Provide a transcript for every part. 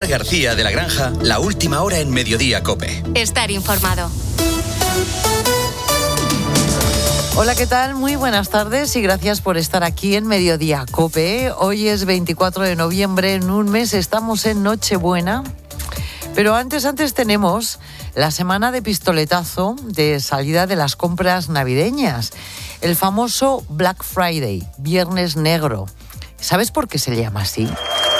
García de la Granja, la última hora en Mediodía COPE. Estar informado. Hola, ¿qué tal? Muy buenas tardes y gracias por estar aquí en Mediodía COPE. Hoy es 24 de noviembre, en un mes estamos en Nochebuena. Pero antes tenemos la semana de pistoletazo de salida de las compras navideñas. El famoso Black Friday, Viernes Negro. ¿Sabes por qué se llama así?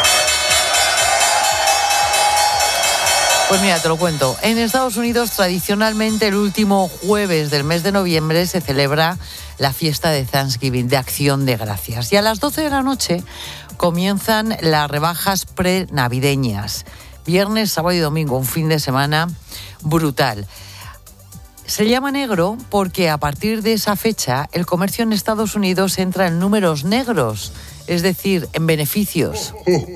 Pues mira, te lo cuento. En Estados Unidos, tradicionalmente, el último jueves del mes de noviembre se celebra la fiesta de Thanksgiving, de Acción de Gracias. Y a las 12 de la noche comienzan las rebajas prenavideñas. Viernes, sábado y domingo, un fin de semana brutal. Se llama negro porque a partir de esa fecha el comercio en Estados Unidos entra en números negros, es decir, en beneficios.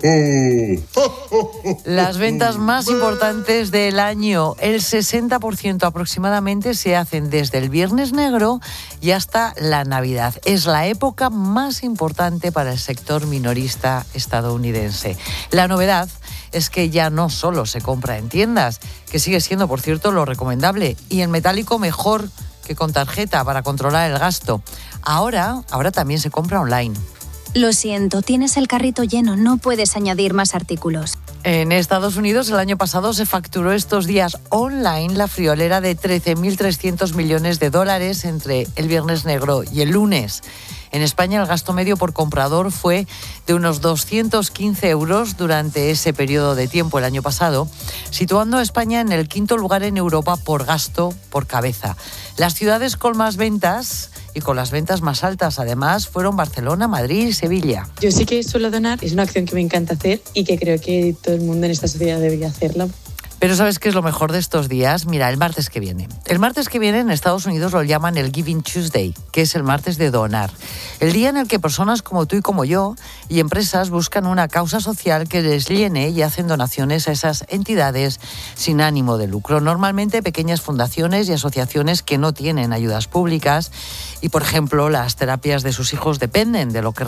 Las ventas más importantes del año, el 60% aproximadamente, se hacen desde el Viernes Negro y hasta la Navidad. Es la época más importante para el sector minorista estadounidense. La novedad es que ya no solo se compra en tiendas, que sigue siendo, por cierto, lo recomendable, y en metálico mejor que con tarjeta para controlar el gasto. Ahora también se compra online. Lo siento, tienes el carrito lleno, no puedes añadir más artículos. En Estados Unidos el año pasado se facturó estos días online la friolera de $13.300 millones entre el Viernes Negro y el lunes. En España el gasto medio por comprador fue de unos 215 euros durante ese periodo de tiempo el año pasado, situando a España en el quinto lugar en Europa por gasto por cabeza. Las ciudades con más ventas y con las ventas más altas, además, fueron Barcelona, Madrid y Sevilla. Yo sí que suelo donar, es una acción que me encanta hacer y que creo que todo el mundo en esta sociedad debería hacerla. Pero ¿sabes qué es lo mejor de estos días? Mira, el martes que viene. El martes que viene en Estados Unidos lo llaman el Giving Tuesday, que es el martes de donar. El día en el que personas como tú y como yo y empresas buscan una causa social que les llene y hacen donaciones a esas entidades sin ánimo de lucro. Normalmente pequeñas fundaciones y asociaciones que no tienen ayudas públicas y, por ejemplo, las terapias de sus hijos dependen de lo que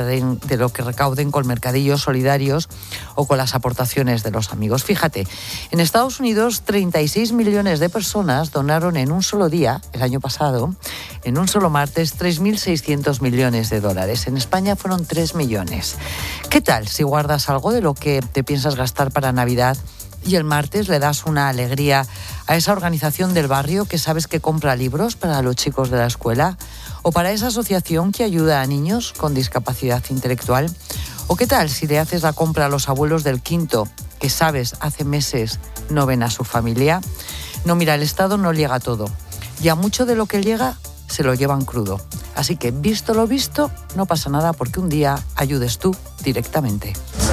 recauden con mercadillos solidarios o con las aportaciones de los amigos. Fíjate, en Estados Unidos 36 millones de personas donaron en un solo día, el año pasado, en un solo martes, $3.600 millones. En España fueron 3 millones. ¿Qué tal si guardas algo de lo que te piensas gastar para Navidad y el martes le das una alegría a esa organización del barrio que sabes que compra libros para los chicos de la escuela? ¿O para esa asociación que ayuda a niños con discapacidad intelectual? ¿O qué tal si le haces la compra a los abuelos del quinto, que sabes hace meses no ven a su familia? No, mira, el Estado no llega a todo. Y a mucho de lo que llega se lo llevan crudo. Así que, visto lo visto, no pasa nada porque un día ayudes tú directamente.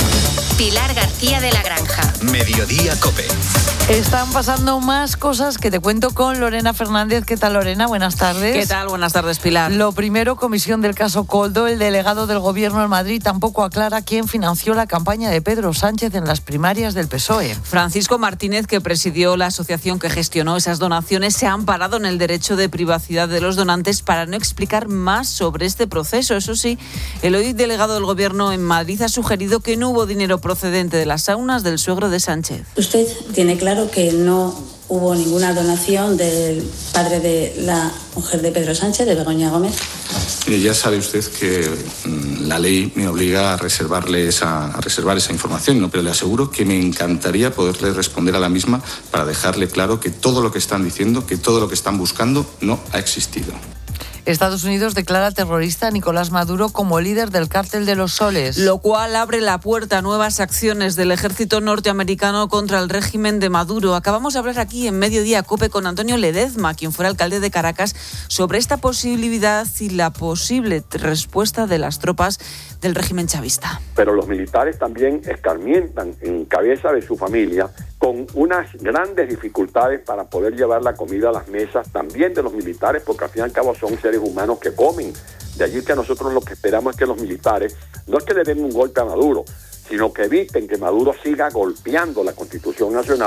Pilar García de la Granja. Mediodía COPE. Están pasando más cosas que te cuento con Lorena Fernández. ¿Qué tal, Lorena? Buenas tardes. ¿Qué tal? Buenas tardes, Pilar. Lo primero, comisión del caso Koldo. El delegado del Gobierno en Madrid tampoco aclara quién financió la campaña de Pedro Sánchez en las primarias del PSOE. Francisco Martínez, que presidió la asociación que gestionó esas donaciones, se ha amparado en el derecho de privacidad de los donantes para no explicar más sobre este proceso. Eso sí, el hoy delegado del Gobierno en Madrid ha sugerido que no hubo dinero procedente de las saunas del suegro de Sánchez. Usted tiene claro que no hubo ninguna donación del padre de la mujer de Pedro Sánchez, de Begoña Gómez. Ya sabe usted que la ley me obliga a reservar esa información, ¿no? Pero le aseguro que me encantaría poderle responder a la misma para dejarle claro que todo lo que están diciendo, que todo lo que están buscando no ha existido. Estados Unidos declara terrorista a Nicolás Maduro como líder del Cártel de los Soles. Lo cual abre la puerta a nuevas acciones del ejército norteamericano contra el régimen de Maduro. Acabamos de hablar aquí en Mediodía COPE con Antonio Ledezma, quien fuera alcalde de Caracas, sobre esta posibilidad y la posible respuesta de las tropas del régimen chavista. Pero los militares también escarmientan en cabeza de su familia con unas grandes dificultades para poder llevar la comida a las mesas también de los militares, porque al fin y al cabo son seres humanos que comen. De allí que nosotros lo que esperamos es que los militares no es que le den un golpe a Maduro, sino que eviten que Maduro siga golpeando la Constitución Nacional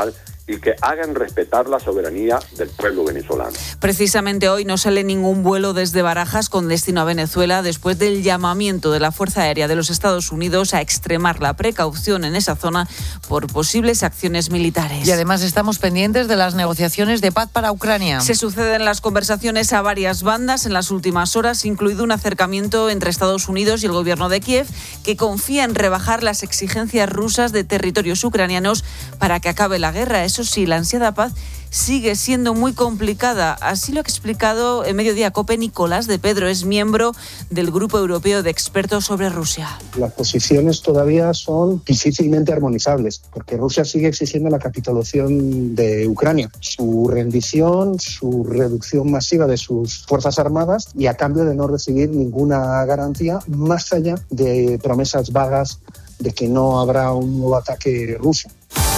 y que hagan respetar la soberanía del pueblo venezolano. Precisamente hoy no sale ningún vuelo desde Barajas con destino a Venezuela después del llamamiento de la Fuerza Aérea de los Estados Unidos a extremar la precaución en esa zona por posibles acciones militares. Y además estamos pendientes de las negociaciones de paz para Ucrania. Se suceden las conversaciones a varias bandas en las últimas horas, incluido un acercamiento entre Estados Unidos y el gobierno de Kiev, que confía en rebajar las exigencias rusas de territorios ucranianos para que acabe la guerra. Eso sí, la ansiada paz sigue siendo muy complicada. Así lo ha explicado en Mediodía COPE Nicolás de Pedro, es miembro del Grupo Europeo de Expertos sobre Rusia. Las posiciones todavía son difícilmente armonizables, porque Rusia sigue exigiendo la capitulación de Ucrania, su rendición, su reducción masiva de sus fuerzas armadas y a cambio de no recibir ninguna garantía más allá de promesas vagas de que no habrá un nuevo ataque ruso.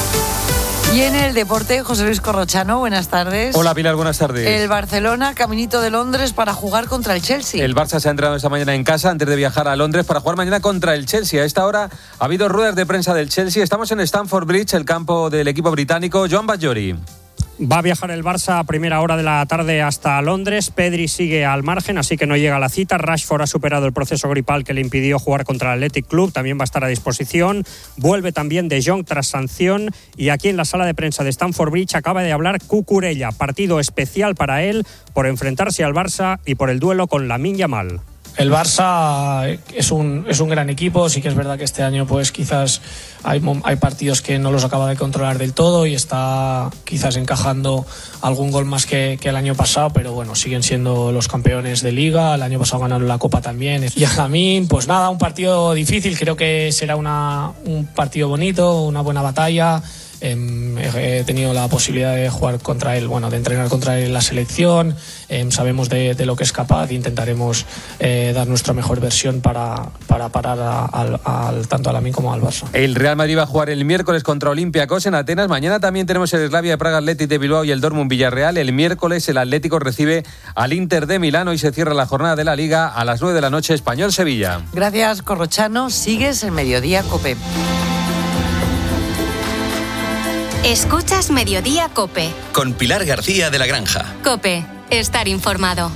Y en el deporte, José Luis Corrochano, buenas tardes. Hola Pilar, buenas tardes. El Barcelona, caminito de Londres para jugar contra el Chelsea. El Barça se ha entrenado esta mañana en casa antes de viajar a Londres para jugar mañana contra el Chelsea. A esta hora ha habido ruedas de prensa del Chelsea. Estamos en Stamford Bridge, el campo del equipo británico. Joan Bajori. Va a viajar el Barça a primera hora de la tarde hasta Londres. Pedri sigue al margen, así que no llega a la cita. Rashford ha superado el proceso gripal que le impidió jugar contra el Athletic Club. También va a estar a disposición. Vuelve también De Jong tras sanción. Y aquí en la sala de prensa de Stamford Bridge acaba de hablar Cucurella. Partido especial para él por enfrentarse al Barça y por el duelo con Lamine Yamal. El Barça es un gran equipo, sí que es verdad que este año pues quizás hay partidos que no los acaba de controlar del todo y está quizás encajando algún gol más que el año pasado, pero bueno, siguen siendo los campeones de Liga, el año pasado ganaron la Copa también. Y a Lamine, pues nada, un partido difícil, creo que será un partido bonito, una buena batalla. He tenido la posibilidad de jugar contra él, de entrenar contra él en la selección. Sabemos de lo que es capaz e intentaremos dar nuestra mejor versión para parar tanto a Lamine como al Barça. El Real Madrid va a jugar el miércoles contra Olympiacos en Atenas. Mañana también tenemos el Slavia de Praga, Athletic de Bilbao y el Dortmund Villarreal. El miércoles el Atlético recibe al Inter de Milán. Hoy se cierra la jornada de la Liga a las 9 de la noche, Español-Sevilla. Gracias, Corrochano. Sigues en Mediodía COPE. Escuchas Mediodía COPE. Con Pilar García de la Granja. COPE, estar informado.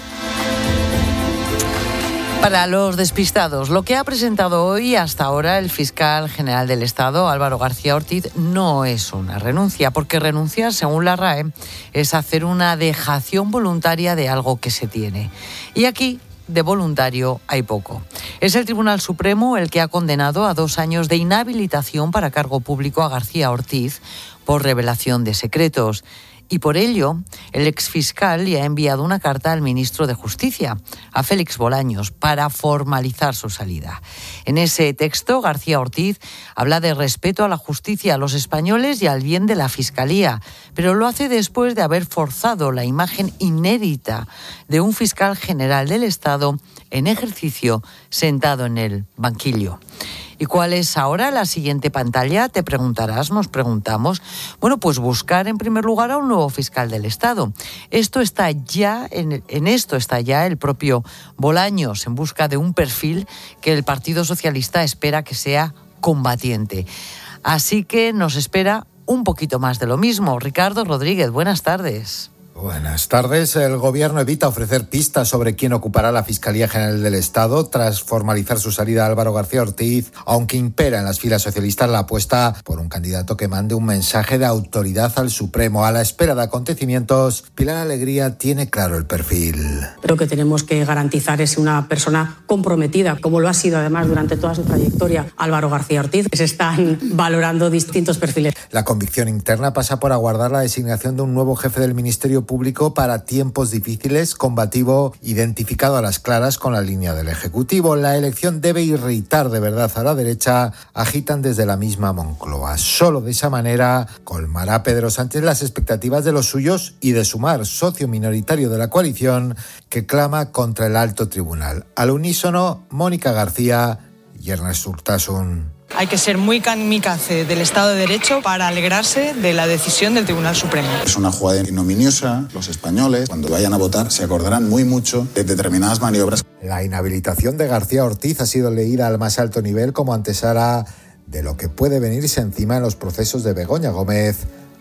Para los despistados, lo que ha presentado hoy hasta ahora el fiscal general del Estado, Álvaro García Ortiz, no es una renuncia, porque renunciar, según la RAE, es hacer una dejación voluntaria de algo que se tiene. Y aquí, de voluntario hay poco. Es el Tribunal Supremo el que ha condenado a 2 años de inhabilitación para cargo público a García Ortiz por revelación de secretos. Y por ello, el exfiscal le ha enviado una carta al ministro de Justicia, a Félix Bolaños, para formalizar su salida. En ese texto, García Ortiz habla de respeto a la justicia, a los españoles y al bien de la Fiscalía, pero lo hace después de haber forzado la imagen inédita de un fiscal general del Estado en ejercicio sentado en el banquillo. ¿Y cuál es ahora la siguiente pantalla? Te preguntarás, nos preguntamos. Bueno, pues buscar en primer lugar a un nuevo fiscal del Estado. Esto está ya, en esto está ya el propio Bolaños, en busca de un perfil que el Partido Socialista espera que sea combatiente. Así que nos espera un poquito más de lo mismo. Ricardo Rodríguez, buenas tardes. Buenas tardes. El Gobierno evita ofrecer pistas sobre quién ocupará la Fiscalía General del Estado tras formalizar su salida a Álvaro García Ortiz, aunque impera en las filas socialistas la apuesta por un candidato que mande un mensaje de autoridad al Supremo. A la espera de acontecimientos, Pilar Alegría tiene claro el perfil. Lo que tenemos que garantizar es una persona comprometida, como lo ha sido además durante toda su trayectoria Álvaro García Ortiz. Se están valorando distintos perfiles. La convicción interna pasa por aguardar la designación de un nuevo jefe del Ministerio Público para tiempos difíciles, combativo, identificado a las claras con la línea del Ejecutivo. La elección debe irritar de verdad a la derecha, agitan desde la misma Moncloa. Solo de esa manera colmará Pedro Sánchez las expectativas de los suyos y de Sumar, socio minoritario de la coalición, que clama contra el alto tribunal. Al unísono, Mónica García y Ernest Urtasun. Hay que ser muy kamikaze del Estado de Derecho para alegrarse de la decisión del Tribunal Supremo. Es una jugada ignominiosa. Los españoles, cuando vayan a votar, se acordarán muy mucho de determinadas maniobras. La inhabilitación de García Ortiz ha sido leída al más alto nivel como antesala de lo que puede venirse encima en los procesos de Begoña Gómez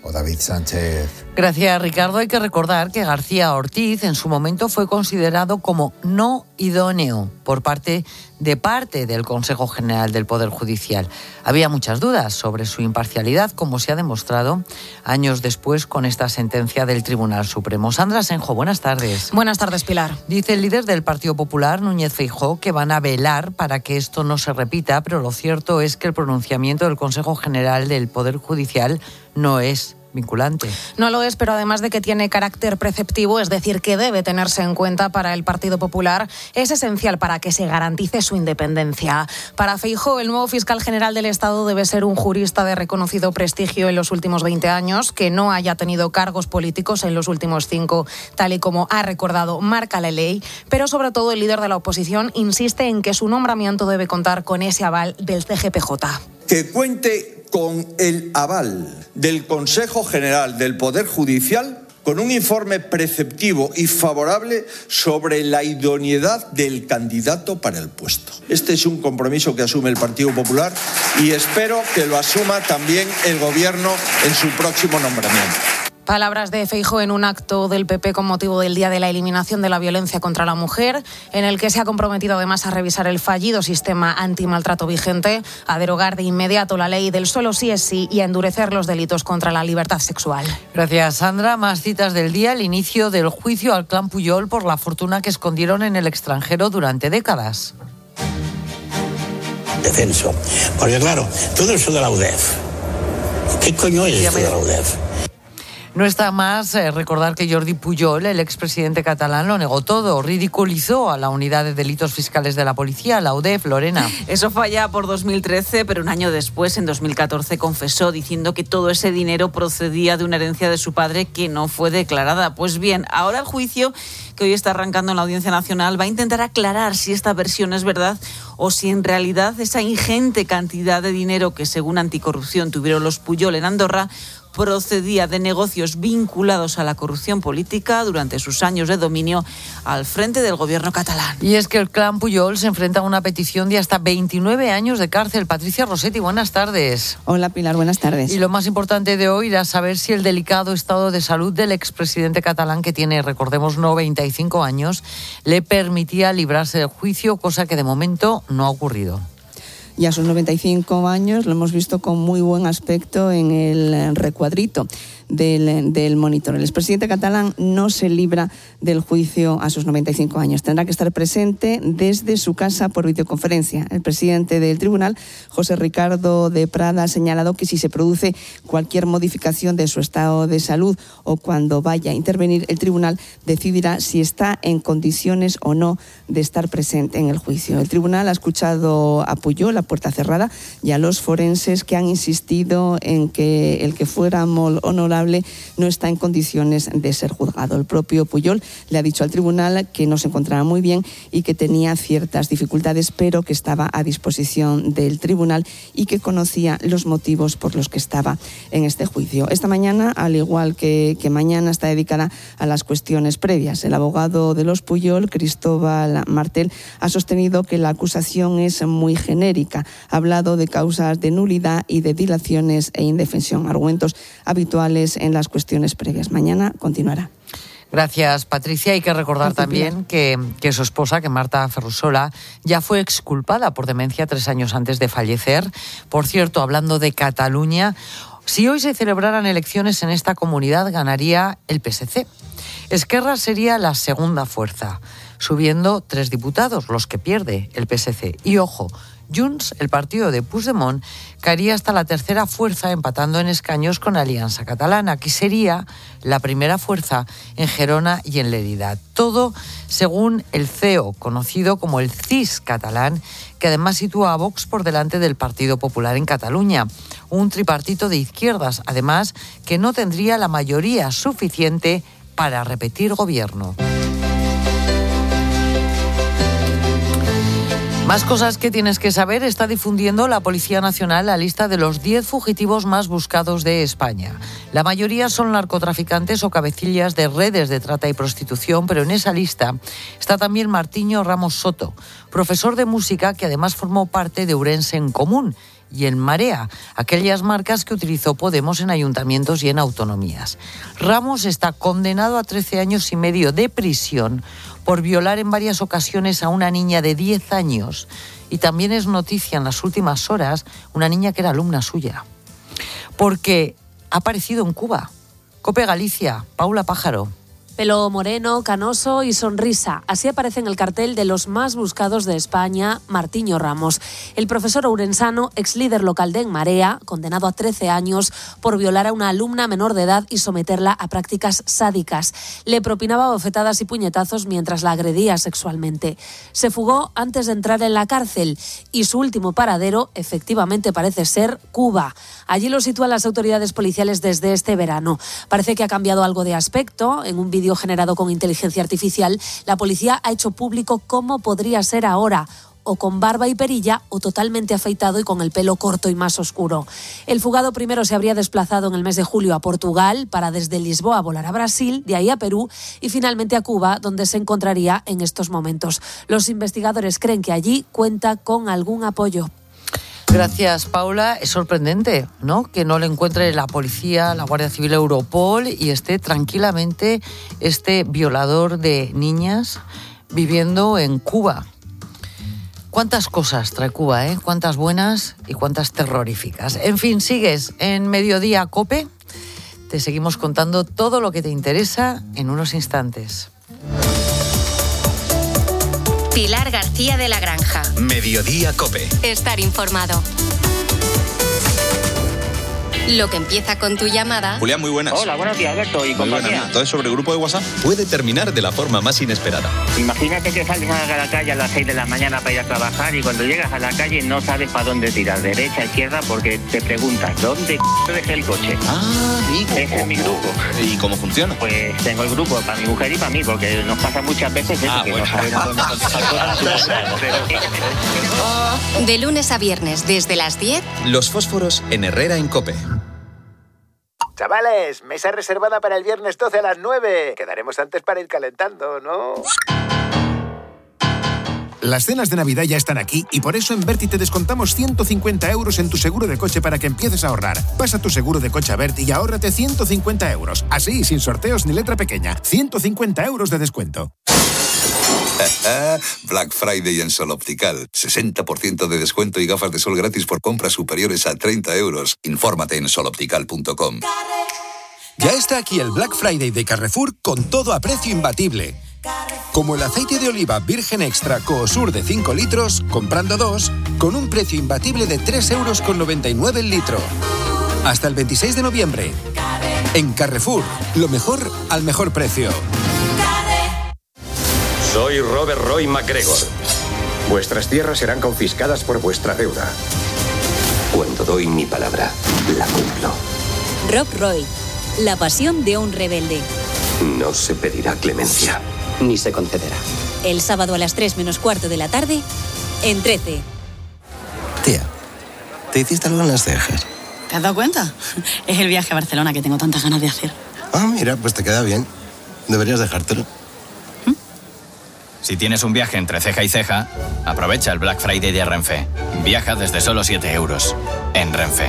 o David Sánchez. Gracias, Ricardo. Hay que recordar que García Ortiz en su momento fue considerado como no idóneo por parte del Consejo General del Poder Judicial. Había muchas dudas sobre su imparcialidad, como se ha demostrado años después con esta sentencia del Tribunal Supremo. Sandra Senjo, buenas tardes. Buenas tardes, Pilar. Dice el líder del Partido Popular, Núñez Feijóo, que van a velar para que esto no se repita, pero lo cierto es que el pronunciamiento del Consejo General del Poder Judicial no es vinculante. No lo es, pero además de que tiene carácter preceptivo, es decir, que debe tenerse en cuenta para el Partido Popular, es esencial para que se garantice su independencia. Para Feijóo, el nuevo fiscal general del Estado debe ser un jurista de reconocido prestigio en los últimos 20 años, que no haya tenido cargos políticos en los últimos 5, tal y como ha recordado marca la ley, pero sobre todo el líder de la oposición insiste en que su nombramiento debe contar con ese aval del CGPJ. Que cuente con el aval del Consejo General del Poder Judicial, con un informe preceptivo y favorable sobre la idoneidad del candidato para el puesto. Este es un compromiso que asume el Partido Popular y espero que lo asuma también el Gobierno en su próximo nombramiento. Palabras de Feijóo en un acto del PP con motivo del Día de la Eliminación de la Violencia contra la Mujer, en el que se ha comprometido además a revisar el fallido sistema antimaltrato vigente, a derogar de inmediato la ley del solo sí es sí y a endurecer los delitos contra la libertad sexual. Gracias, Sandra. Más citas del día. El inicio del juicio al clan Pujol por la fortuna que escondieron en el extranjero durante décadas. Defenso. Porque claro, todo eso de la UDEF. ¿Qué coño es esto de la UDEF? No está más recordar que Jordi Pujol, el expresidente catalán, lo negó todo, ridiculizó a la Unidad de Delitos Fiscales de la Policía, la UDEF, Lorena. Eso fue allá por 2013, pero un año después, en 2014, confesó diciendo que todo ese dinero procedía de una herencia de su padre que no fue declarada. Pues bien, ahora el juicio que hoy está arrancando en la Audiencia Nacional va a intentar aclarar si esta versión es verdad o si en realidad esa ingente cantidad de dinero que según Anticorrupción tuvieron los Pujol en Andorra procedía de negocios vinculados a la corrupción política durante sus años de dominio al frente del gobierno catalán. Y es que el clan Pujol se enfrenta a una petición de hasta 29 años de cárcel. Patricia Rossetti, buenas tardes. Hola Pilar, buenas tardes. Y lo más importante de hoy era saber si el delicado estado de salud del expresidente catalán, que tiene, recordemos, 95 años, le permitía librarse del juicio, cosa que de momento no ha ocurrido. Y a sus 95 años lo hemos visto con muy buen aspecto en el recuadrito del monitor. El expresidente catalán no se libra del juicio a sus 95 años. Tendrá que estar presente desde su casa por videoconferencia. El presidente del tribunal, José Ricardo de Prada, ha señalado que si se produce cualquier modificación de su estado de salud o cuando vaya a intervenir, el tribunal decidirá si está en condiciones o no de estar presente en el juicio. El tribunal ha escuchado a Pujol a puerta cerrada y a los forenses que han insistido en que el que fuera molt honorable no está en condiciones de ser juzgado. El propio Pujol le ha dicho al tribunal que no se encontraba muy bien y que tenía ciertas dificultades, pero que estaba a disposición del tribunal y que conocía los motivos por los que estaba en este juicio. Esta mañana, al igual que mañana, está dedicada a las cuestiones previas. El abogado de los Pujol, Cristóbal Martel, ha sostenido que la acusación es muy genérica. Ha hablado de causas de nulidad y de dilaciones e indefensión, argumentos habituales en las cuestiones previas. Mañana continuará. Gracias, Patricia. Hay que recordar también que su esposa, que Marta Ferrusola, ya fue exculpada por demencia 3 años antes de fallecer. Por cierto, hablando de Cataluña, si hoy se celebraran elecciones en esta comunidad, ganaría el PSC. Esquerra sería la segunda fuerza, subiendo 3 diputados, los que pierde el PSC. Y ojo, Junts, el partido de Puigdemont, caería hasta la tercera fuerza, empatando en escaños con Alianza Catalana, que sería la primera fuerza en Gerona y en Lérida. Todo según el CEO, conocido como el CIS catalán, que además sitúa a Vox por delante del Partido Popular en Cataluña. Un tripartito de izquierdas, además, que no tendría la mayoría suficiente para repetir gobierno. Más cosas que tienes que saber. Está difundiendo la Policía Nacional la lista de los 10 fugitivos más buscados de España. La mayoría son narcotraficantes o cabecillas de redes de trata y prostitución, pero en esa lista está también Martiño Ramos Soto, profesor de música que además formó parte de Ourense en Común y en Marea, aquellas marcas que utilizó Podemos en ayuntamientos y en autonomías. Ramos está condenado a 13 años y medio de prisión por violar en varias ocasiones a una niña de 10 años y también es noticia en las últimas horas una niña que era alumna suya, porque ha aparecido en Cuba. COPE Galicia, Paula Pájaro. Pelo moreno, canoso y sonrisa. Así aparece en el cartel de los más buscados de España, Martiño Ramos. El profesor ourensano, ex líder local de En Marea, condenado a 13 años por violar a una alumna menor de edad y someterla a prácticas sádicas. Le propinaba bofetadas y puñetazos mientras la agredía sexualmente. Se fugó antes de entrar en la cárcel y su último paradero, efectivamente, parece ser Cuba. Allí lo sitúan las autoridades policiales desde este verano. Parece que ha cambiado algo de aspecto. En un vídeo generado con inteligencia artificial, la policía ha hecho público cómo podría ser ahora, o con barba y perilla o totalmente afeitado y con el pelo corto y más oscuro. El fugado primero se habría desplazado en el mes de julio a Portugal para desde Lisboa volar a Brasil, de ahí a Perú y finalmente a Cuba, donde se encontraría en estos momentos. Los investigadores creen que allí cuenta con algún apoyo. Gracias, Paula. Es sorprendente, ¿no?, que no le encuentre la policía, la Guardia Civil, Europol y esté tranquilamente este violador de niñas viviendo en Cuba. Cuántas cosas trae Cuba, ¿eh? Cuántas buenas y cuántas terroríficas. En fin, sigues en Mediodía COPE. Te seguimos contando todo lo que te interesa en unos instantes. Pilar García de la Granja. Mediodía COPE. Estar informado. Lo que empieza con tu llamada. Julián, muy buenas. Hola, buenos días, Alberto y compañía. ¿Todo es sobre el grupo de WhatsApp? Puede terminar de la forma más inesperada. Imagínate que sales a la calle a las 6 de la mañana para ir a trabajar y cuando llegas a la calle no sabes para dónde tirar, derecha, izquierda, porque te preguntas, ¿dónde dejé el coche? Ah, amigo. Ese es mi grupo. ¿Y cómo funciona? Pues tengo el grupo para mi mujer y para mí, porque nos pasa muchas veces eso, que no sabemos dónde contestar cosas. De lunes a viernes, desde las 10. Los fósforos en Herrera en COPE. Chavales, mesa reservada para el viernes 12 a las 9. Quedaremos antes para ir calentando, ¿no? Las cenas de Navidad ya están aquí y por eso en Berti te descontamos 150 euros en tu seguro de coche para que empieces a ahorrar. Pasa tu seguro de coche a Berti y ahórrate 150 euros. Así, sin sorteos ni letra pequeña. 150 euros de descuento. Black Friday en Sol Optical. 60% de descuento y gafas de sol gratis por compras superiores a 30 euros. Infórmate en soloptical.com. Ya está aquí el Black Friday de Carrefour con todo a precio imbatible. Como el aceite de oliva virgen extra Coosur de 5 litros, comprando 2, con un precio imbatible de 3,99 € el litro. Hasta el 26 de noviembre. En Carrefour, lo mejor al mejor precio. Soy Robert Roy MacGregor. Vuestras tierras serán confiscadas por vuestra deuda. Cuando doy mi palabra, la cumplo. Rob Roy, la pasión de un rebelde. No se pedirá clemencia, ni se concederá. El sábado a las 3:15 de la tarde, en 13. Tía, ¿te hiciste algo en las cejas? ¿Te has dado cuenta? Es el viaje a Barcelona que tengo tantas ganas de hacer. Ah, mira, pues te queda bien. Deberías dejártelo. Si tienes un viaje entre ceja y ceja, aprovecha el Black Friday de Renfe. Viaja desde solo 7 euros en Renfe.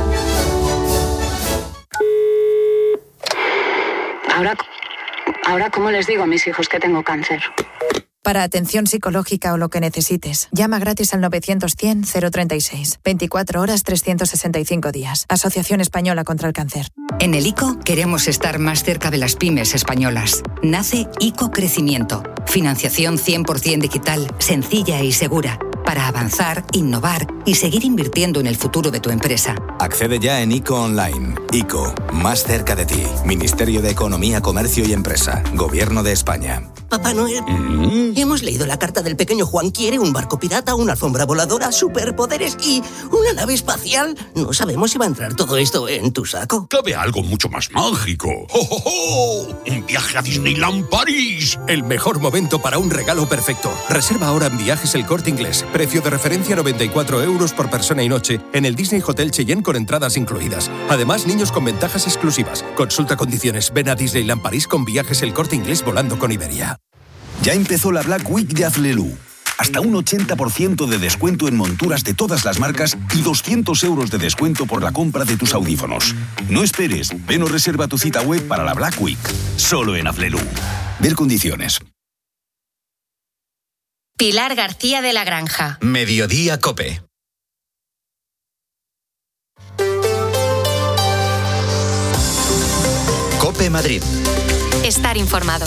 Ahora, ¿cómo les digo a mis hijos que tengo cáncer? Para atención psicológica o lo que necesites, llama gratis al 900-100-036. 24 horas, 365 días. Asociación Española contra el Cáncer. En el ICO queremos estar más cerca de las pymes españolas. Nace ICO Crecimiento. Financiación 100% digital, sencilla y segura. Para avanzar, innovar y seguir invirtiendo en el futuro de tu empresa. Accede ya en ICO Online. ICO, más cerca de ti. Ministerio de Economía, Comercio y Empresa. Gobierno de España. Papá Noel, hemos leído la carta del pequeño Juan. Quiere un barco pirata, una alfombra voladora, superpoderes y una nave espacial. No sabemos si va a entrar todo esto en tu saco. Cabe algo mucho más mágico. ¡Oh, oh, oh! ¡Un viaje a Disneyland París! El mejor momento para un regalo perfecto. Reserva ahora en Viajes El Corte Inglés. Precio de referencia 94 euros por persona y noche en el Disney Hotel Cheyenne con entradas incluidas. Además, niños con ventajas exclusivas. Consulta condiciones. Ven a Disneyland París con Viajes El Corte Inglés volando con Iberia. Ya empezó la Black Week de Hazlelú. hasta un 80% de descuento en monturas de todas las marcas y 200 euros de descuento por la compra de tus audífonos. No esperes, ven o reserva tu cita web para la Black Week, solo en Aflelu. Ver condiciones. Pilar García de la Granja. Mediodía COPE. COPE Madrid. Estar informado.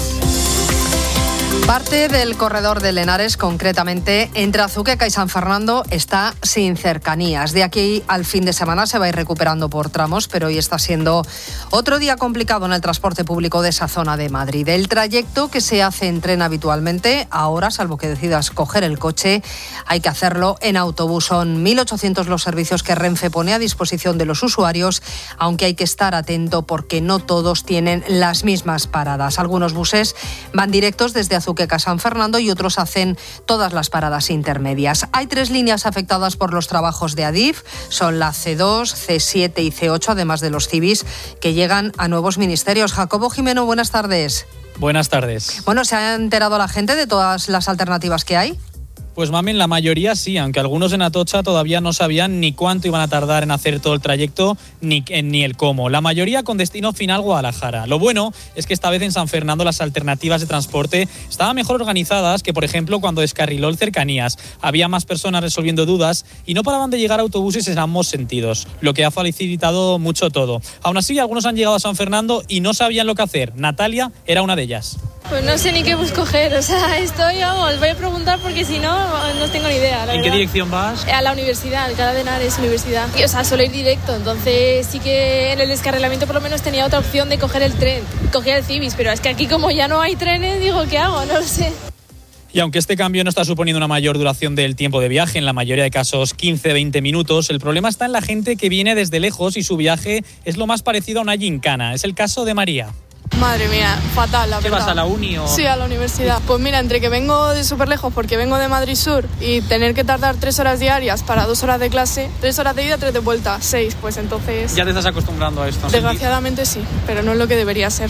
Parte del corredor de Lenares, concretamente entre Azuqueca y San Fernando, está sin cercanías. De aquí al fin de semana se va a ir recuperando por tramos, pero hoy está siendo otro día complicado en el transporte público de esa zona de Madrid. El trayecto que se hace en tren habitualmente, ahora, salvo que decidas coger el coche, hay que hacerlo en autobús. Son 1.800 los servicios que Renfe pone a disposición de los usuarios, aunque hay que estar atento porque no todos tienen las mismas paradas. Algunos buses van directos desde Azuqueca a San Fernando y otros hacen todas las paradas intermedias. Hay 3 líneas afectadas por los trabajos de Adif, son la C2, C7 y C8, además de los CIVIs que llegan a nuevos ministerios. Jacobo Jimeno, buenas tardes. Buenas tardes. Bueno, ¿se ha enterado la gente de todas las alternativas que hay? Pues mamen, la mayoría sí, aunque algunos en Atocha todavía no sabían ni cuánto iban a tardar en hacer todo el trayecto ni el cómo. La mayoría con destino final Guadalajara. Lo bueno es que esta vez en San Fernando las alternativas de transporte estaban mejor organizadas que, por ejemplo, cuando descarriló el Cercanías. Había más personas resolviendo dudas y no paraban de llegar autobuses en ambos sentidos, lo que ha facilitado mucho todo. Aún así, algunos han llegado a San Fernando y no sabían lo que hacer. Natalia era una de ellas. Pues no sé ni qué bus coger, o sea, voy a preguntar porque si no tengo ni idea. ¿En qué dirección vas? A la universidad, Alcalá de Henares, universidad. O sea, solo ir directo, entonces sí que en el descarrilamiento por lo menos tenía otra opción de coger el tren. Cogía el Civis, pero es que aquí como ya no hay trenes, digo, ¿qué hago? No lo sé. Y aunque este cambio no está suponiendo una mayor duración del tiempo de viaje, en la mayoría de casos 15-20 minutos, el problema está en la gente que viene desde lejos y su viaje es lo más parecido a una gincana. Es el caso de María. Madre mía, fatal, la verdad. ¿Qué vas, a la uni o...? Sí, a la universidad. Pues mira, entre que vengo de súper lejos porque vengo de Madrid Sur y tener que tardar 3 horas diarias para 2 horas de clase, 3 horas de ida, 3 de vuelta, 6, pues entonces... ¿Ya te estás acostumbrando a esto? Desgraciadamente sí, pero no es lo que debería ser.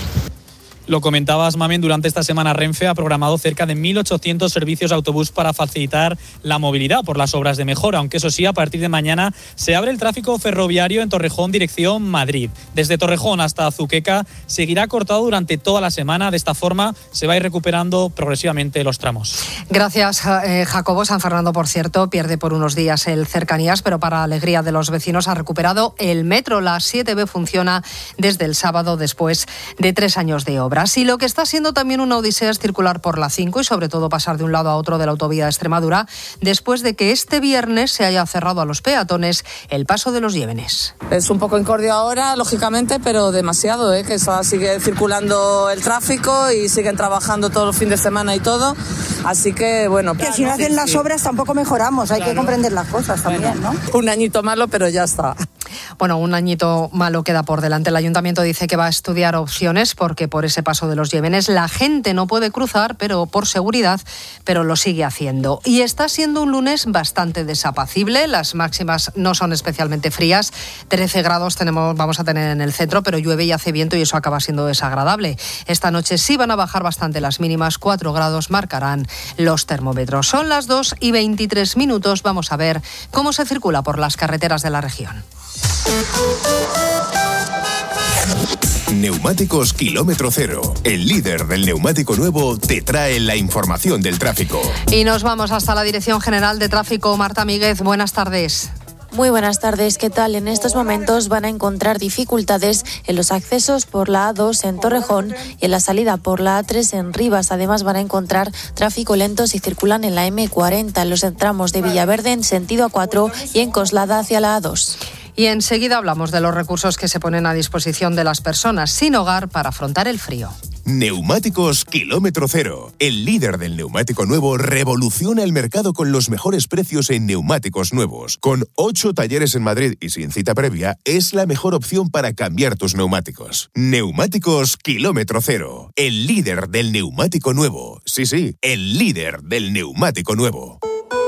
Lo comentabas, Mamen, durante esta semana Renfe ha programado cerca de 1.800 servicios de autobús para facilitar la movilidad por las obras de mejora, aunque eso sí, a partir de mañana se abre el tráfico ferroviario en Torrejón dirección Madrid. Desde Torrejón hasta Azuqueca seguirá cortado durante toda la semana. De esta forma se va a ir recuperando progresivamente los tramos. Gracias, Jacobo. San Fernando, por cierto, pierde por unos días el Cercanías, pero para alegría de los vecinos ha recuperado el metro. La 7B funciona desde el sábado después de 3 años de obra. Y lo que está siendo también una odisea es circular por la 5 y sobre todo pasar de un lado a otro de la autovía de Extremadura después de que este viernes se haya cerrado a los peatones el paso de los Llévenes. Es un poco incordio ahora, lógicamente, pero demasiado, que sigue circulando el tráfico y siguen trabajando todos los fines de semana y todo. Así que, bueno... Que si no hacen las obras tampoco mejoramos, hay que comprender las cosas también, ¿no? Un añito malo, pero ya está. Bueno, un añito malo queda por delante. El ayuntamiento dice que va a estudiar opciones porque por ese paso de los Llévenes la gente no puede cruzar, pero por seguridad, pero lo sigue haciendo. Y está siendo un lunes bastante desapacible. Las máximas no son especialmente frías. 13 grados vamos a tener en el centro, pero llueve y hace viento y eso acaba siendo desagradable. Esta noche sí van a bajar bastante las mínimas. 4 grados marcarán los termómetros. Son las 2:23. Vamos a ver cómo se circula por las carreteras de la región. Neumáticos Kilómetro Cero, el líder del neumático nuevo, te trae la información del tráfico. Y nos vamos hasta la Dirección General de Tráfico. Marta Míguez, buenas tardes. Muy buenas tardes, ¿qué tal? En estos momentos van a encontrar dificultades en los accesos por la A2 en Torrejón y en la salida por la A3 en Rivas. Además van a encontrar tráfico lento si circulan en la M40 en los tramos de Villaverde en sentido A4 y en Coslada hacia la A2. Y enseguida hablamos de los recursos que se ponen a disposición de las personas sin hogar para afrontar el frío. Neumáticos Kilómetro Cero. El líder del neumático nuevo revoluciona el mercado con los mejores precios en neumáticos nuevos. Con 8 talleres en Madrid y sin cita previa, es la mejor opción para cambiar tus neumáticos. Neumáticos Kilómetro Cero. El líder del neumático nuevo. Sí, el líder del neumático nuevo.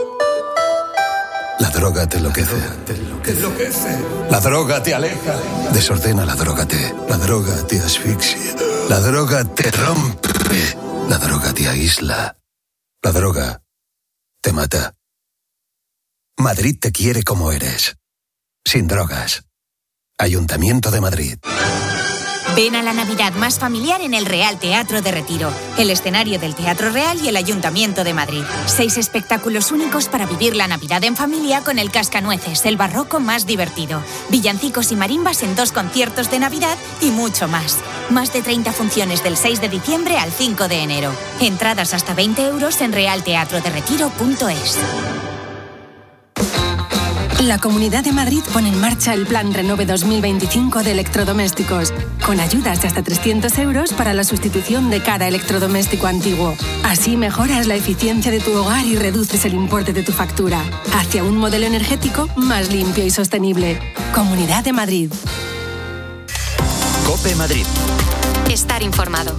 La droga te enloquece. La droga te aleja. Desordena la droga La droga te asfixia. La droga te rompe. La droga te aísla. La droga te mata. Madrid te quiere como eres. Sin drogas. Ayuntamiento de Madrid. Ven a la Navidad más familiar en el Real Teatro de Retiro, el escenario del Teatro Real y el Ayuntamiento de Madrid. 6 espectáculos únicos para vivir la Navidad en familia con el Cascanueces, el barroco más divertido, villancicos y marimbas en 2 conciertos de Navidad y mucho más. Más de 30 funciones del 6 de diciembre al 5 de enero. Entradas hasta 20 euros en realteatroderetiro.es. La Comunidad de Madrid pone en marcha el Plan Renove 2025 de electrodomésticos, con ayudas de hasta 300 euros para la sustitución de cada electrodoméstico antiguo. Así mejoras la eficiencia de tu hogar y reduces el importe de tu factura, hacia un modelo energético más limpio y sostenible. Comunidad de Madrid. COPE Madrid. Estar informado.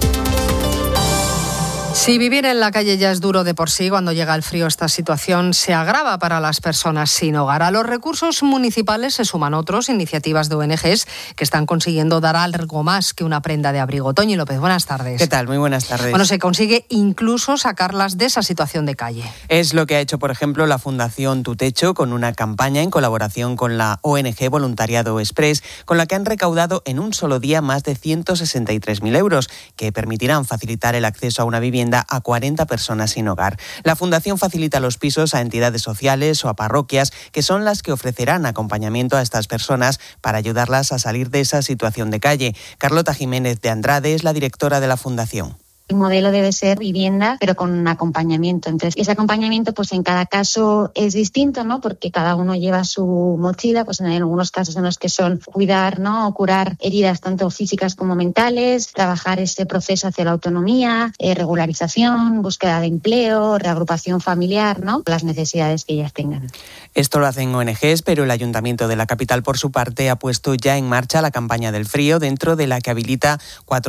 Si vivir en la calle ya es duro de por sí, cuando llega el frío esta situación se agrava para las personas sin hogar. A los recursos municipales se suman otros, iniciativas de ONGs que están consiguiendo dar algo más que una prenda de abrigo. Toñi López, buenas tardes. ¿Qué tal? Muy buenas tardes. Bueno, se consigue incluso sacarlas de esa situación de calle. Es lo que ha hecho, por ejemplo, la Fundación Tu Techo con una campaña en colaboración con la ONG Voluntariado Express, con la que han recaudado en un solo día más de 163.000 euros, que permitirán facilitar el acceso a una vivienda a 40 personas sin hogar. La Fundación facilita los pisos a entidades sociales o a parroquias, que son las que ofrecerán acompañamiento a estas personas para ayudarlas a salir de esa situación de calle. Carlota Jiménez de Andrade es la directora de la Fundación. El modelo debe ser vivienda, pero con un acompañamiento. Entonces, ese acompañamiento, pues en cada caso es distinto, ¿no? Porque cada uno lleva su mochila, pues hay algunos casos en los que son cuidar, ¿no? O curar heridas tanto físicas como mentales, trabajar ese proceso hacia la autonomía, regularización, búsqueda de empleo, reagrupación familiar, ¿no? Las necesidades que ellas tengan. Esto lo hacen ONGs, pero el Ayuntamiento de la capital, por su parte, ha puesto ya en marcha la campaña del frío, dentro de la que habilita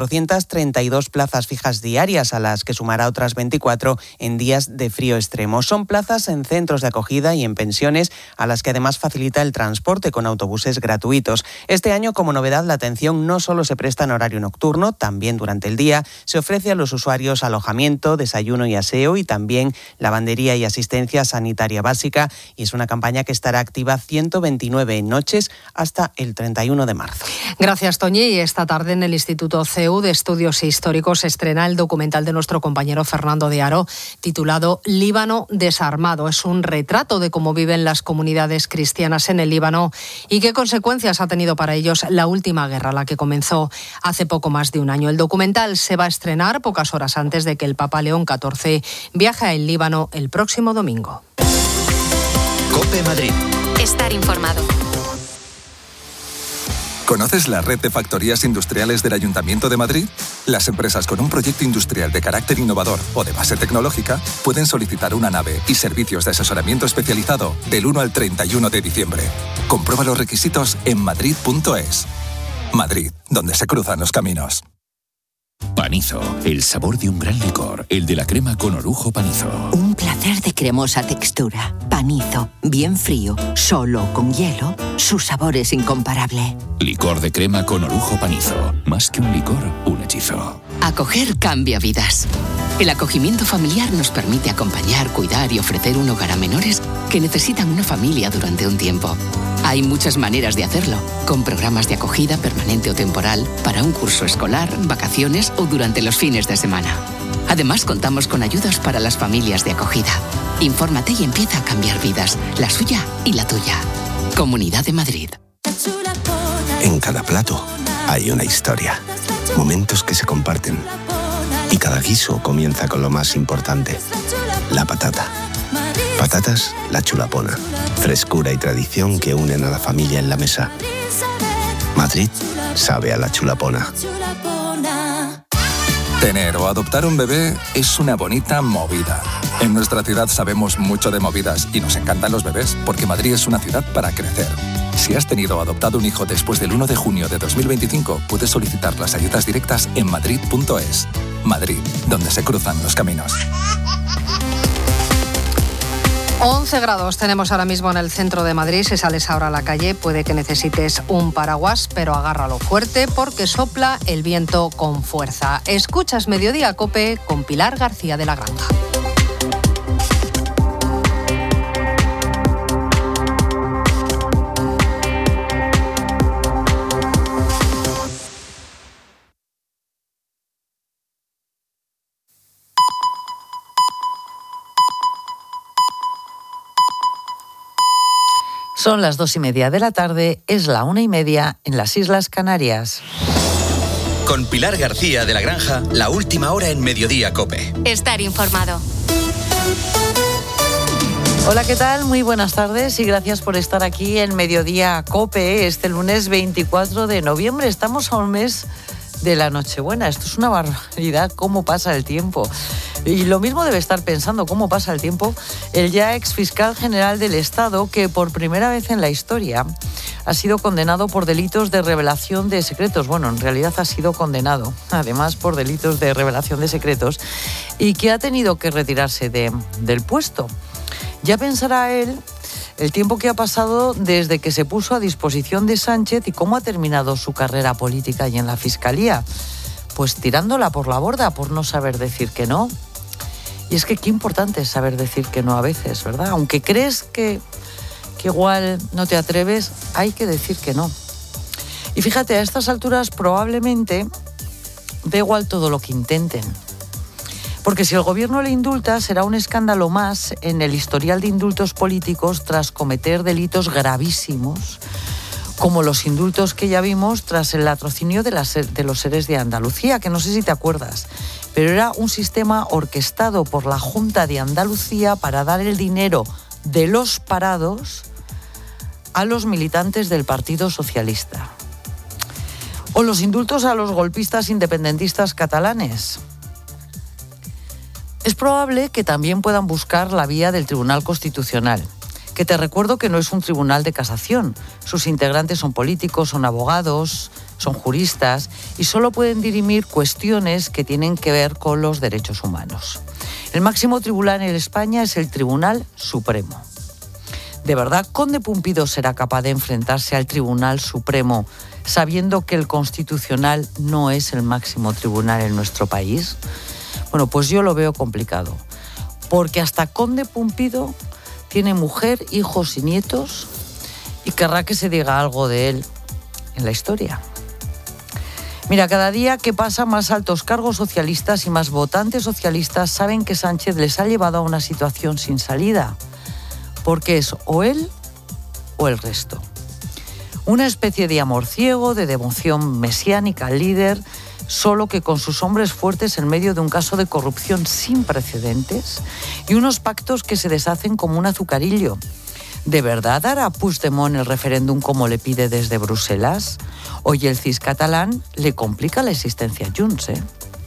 432 plazas fijas diarias, a las que sumará otras 24 en días de frío extremo. Son plazas en centros de acogida y en pensiones, a las que además facilita el transporte con autobuses gratuitos. Este año, como novedad, la atención no solo se presta en horario nocturno, también durante el día se ofrece a los usuarios alojamiento, desayuno y aseo, y también lavandería y asistencia sanitaria básica, y es una campaña que estará activa 129 noches hasta el 31 de marzo. Gracias, Toñi. Y esta tarde en el Instituto CEU de Estudios Históricos se estrena el documental de nuestro compañero Fernando de Aro, titulado Líbano desarmado. Es un retrato de cómo viven las comunidades cristianas en el Líbano y qué consecuencias ha tenido para ellos la última guerra, la que comenzó hace poco más de un año. El documental se va a estrenar pocas horas antes de que el Papa León XIV viaje al Líbano el próximo domingo. COPE Madrid. Estar informado. ¿Conoces la red de factorías industriales del Ayuntamiento de Madrid? Las empresas con un proyecto industrial de carácter innovador o de base tecnológica pueden solicitar una nave y servicios de asesoramiento especializado del 1 al 31 de diciembre. Comprueba los requisitos en madrid.es. Madrid, donde se cruzan los caminos. Panizo, el sabor de un gran licor, el de la crema con orujo Panizo. Un placer de cremosa textura. Panizo, bien frío, solo con hielo, su sabor es incomparable. Licor de crema con orujo Panizo. Más que un licor, un hechizo. Acoger cambia vidas. El acogimiento familiar nos permite acompañar, cuidar y ofrecer un hogar a menores que necesitan una familia durante un tiempo. Hay muchas maneras de hacerlo, con programas de acogida permanente o temporal, para un curso escolar, vacaciones o durante los fines de semana. Además, contamos con ayudas para las familias de acogida. Infórmate y empieza a cambiar vidas, la suya y la tuya. Comunidad de Madrid. En cada plato hay una historia, momentos que se comparten. Y cada guiso comienza con lo más importante, la patata. Patatas La Chulapona. Frescura y tradición que unen a la familia en la mesa. Madrid sabe a La Chulapona. Tener o adoptar un bebé es una bonita movida. En nuestra ciudad sabemos mucho de movidas y nos encantan los bebés porque Madrid es una ciudad para crecer. Si has tenido o adoptado un hijo después del 1 de junio de 2025, puedes solicitar las ayudas directas en madrid.es. Madrid, donde se cruzan los caminos. 11 grados tenemos ahora mismo en el centro de Madrid. Si sales ahora a la calle puede que necesites un paraguas, pero agárralo fuerte porque sopla el viento con fuerza. Escuchas Mediodía COPE con Pilar García de la Granja. Son las 2:30 de la tarde, es la 1:30 en las Islas Canarias. Con Pilar García de la Granja, la última hora en Mediodía COPE. Estar informado. Hola, ¿qué tal? Muy buenas tardes y gracias por estar aquí en Mediodía COPE este lunes 24 de noviembre. Estamos a un mes de la Nochebuena. Esto es una barbaridad, cómo pasa el tiempo. Y lo mismo debe estar pensando cómo pasa el tiempo el ya exfiscal general del Estado, que por primera vez en la historia ha sido condenado por delitos de revelación de secretos. Bueno, en realidad ha sido condenado, además, por delitos de revelación de secretos, y que ha tenido que retirarse del puesto. Ya pensará él el tiempo que ha pasado desde que se puso a disposición de Sánchez y cómo ha terminado su carrera política y en la Fiscalía. Pues tirándola por la borda, por no saber decir que no. Y es que qué importante es saber decir que no a veces, ¿verdad? Aunque crees que igual no te atreves, hay que decir que no. Y fíjate, a estas alturas probablemente da igual todo lo que intenten. Porque si el gobierno le indulta, será un escándalo más en el historial de indultos políticos tras cometer delitos gravísimos, como los indultos que ya vimos tras el latrocinio de los seres de Andalucía, que no sé si te acuerdas, pero era un sistema orquestado por la Junta de Andalucía para dar el dinero de los parados a los militantes del Partido Socialista. O los indultos a los golpistas independentistas catalanes. Es probable que también puedan buscar la vía del Tribunal Constitucional, que te recuerdo que no es un tribunal de casación. Sus integrantes son políticos, son abogados, son juristas y solo pueden dirimir cuestiones que tienen que ver con los derechos humanos. El máximo tribunal en España es el Tribunal Supremo. ¿De verdad Conde Pumpido será capaz de enfrentarse al Tribunal Supremo sabiendo que el Constitucional no es el máximo tribunal en nuestro país? Bueno, pues yo lo veo complicado, porque hasta Conde Pumpido tiene mujer, hijos y nietos y querrá que se diga algo de él en la historia. Mira, cada día que pasa, más altos cargos socialistas y más votantes socialistas saben que Sánchez les ha llevado a una situación sin salida, porque es o él o el resto. Una especie de amor ciego, de devoción mesiánica al líder, solo que con sus hombres fuertes en medio de un caso de corrupción sin precedentes y unos pactos que se deshacen como un azucarillo. ¿De verdad hará Puigdemont el referéndum como le pide desde Bruselas? Hoy el CIS catalán le complica la existencia a Junts, ¿eh?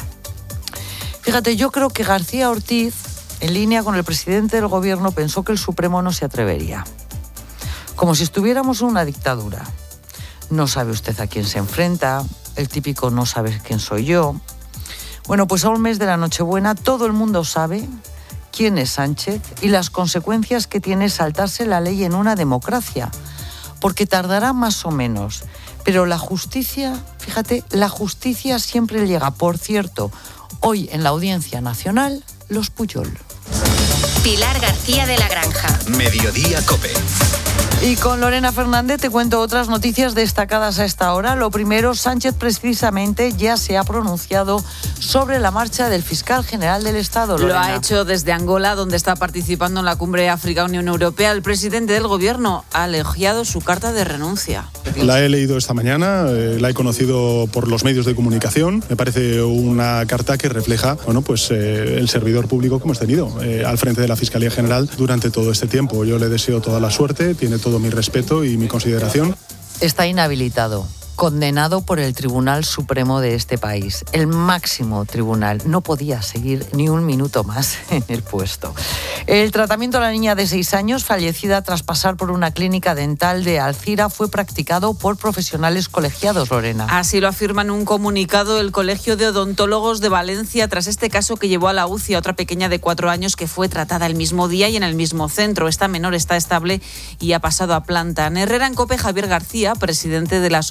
Fíjate, yo creo que García Ortiz, en línea con el presidente del gobierno, pensó que el Supremo no se atrevería. Como si estuviéramos en una dictadura. No sabe usted a quién se enfrenta, el típico no sabes quién soy yo. Bueno, pues a un mes de la Nochebuena todo el mundo sabe quién es Sánchez y las consecuencias que tiene saltarse la ley en una democracia, porque tardará más o menos. Pero la justicia, fíjate, la justicia siempre llega. Por cierto, hoy en la Audiencia Nacional, los Pujol. Pilar García de la Granja. Mediodía COPE. Y con Lorena Fernández te cuento otras noticias destacadas a esta hora. Lo primero, Sánchez precisamente ya se ha pronunciado sobre la marcha del fiscal general del Estado, Lorena. Lo ha hecho desde Angola, donde está participando en la cumbre África-Unión Europea. El presidente del gobierno ha elogiado su carta de renuncia. La he leído esta mañana, la he conocido por los medios de comunicación. Me parece una carta que refleja, el servidor público que hemos tenido al frente de la Fiscalía General durante todo este tiempo. Yo le deseo toda la suerte, tiene todo mi respeto y mi consideración. Está inhabilitado, condenado por el Tribunal Supremo de este país, el máximo tribunal. No podía seguir ni un minuto más en el puesto. El tratamiento a la niña de 6 años, fallecida tras pasar por una clínica dental de Alcira, fue practicado por profesionales colegiados, Lorena. Así lo afirma en un comunicado el Colegio de Odontólogos de Valencia, tras este caso que llevó a la UCI a otra pequeña de 4 años que fue tratada el mismo día y en el mismo centro. Esta menor está estable y ha pasado a planta. En Herrera en COPE, Javier García, presidente de la Sociedad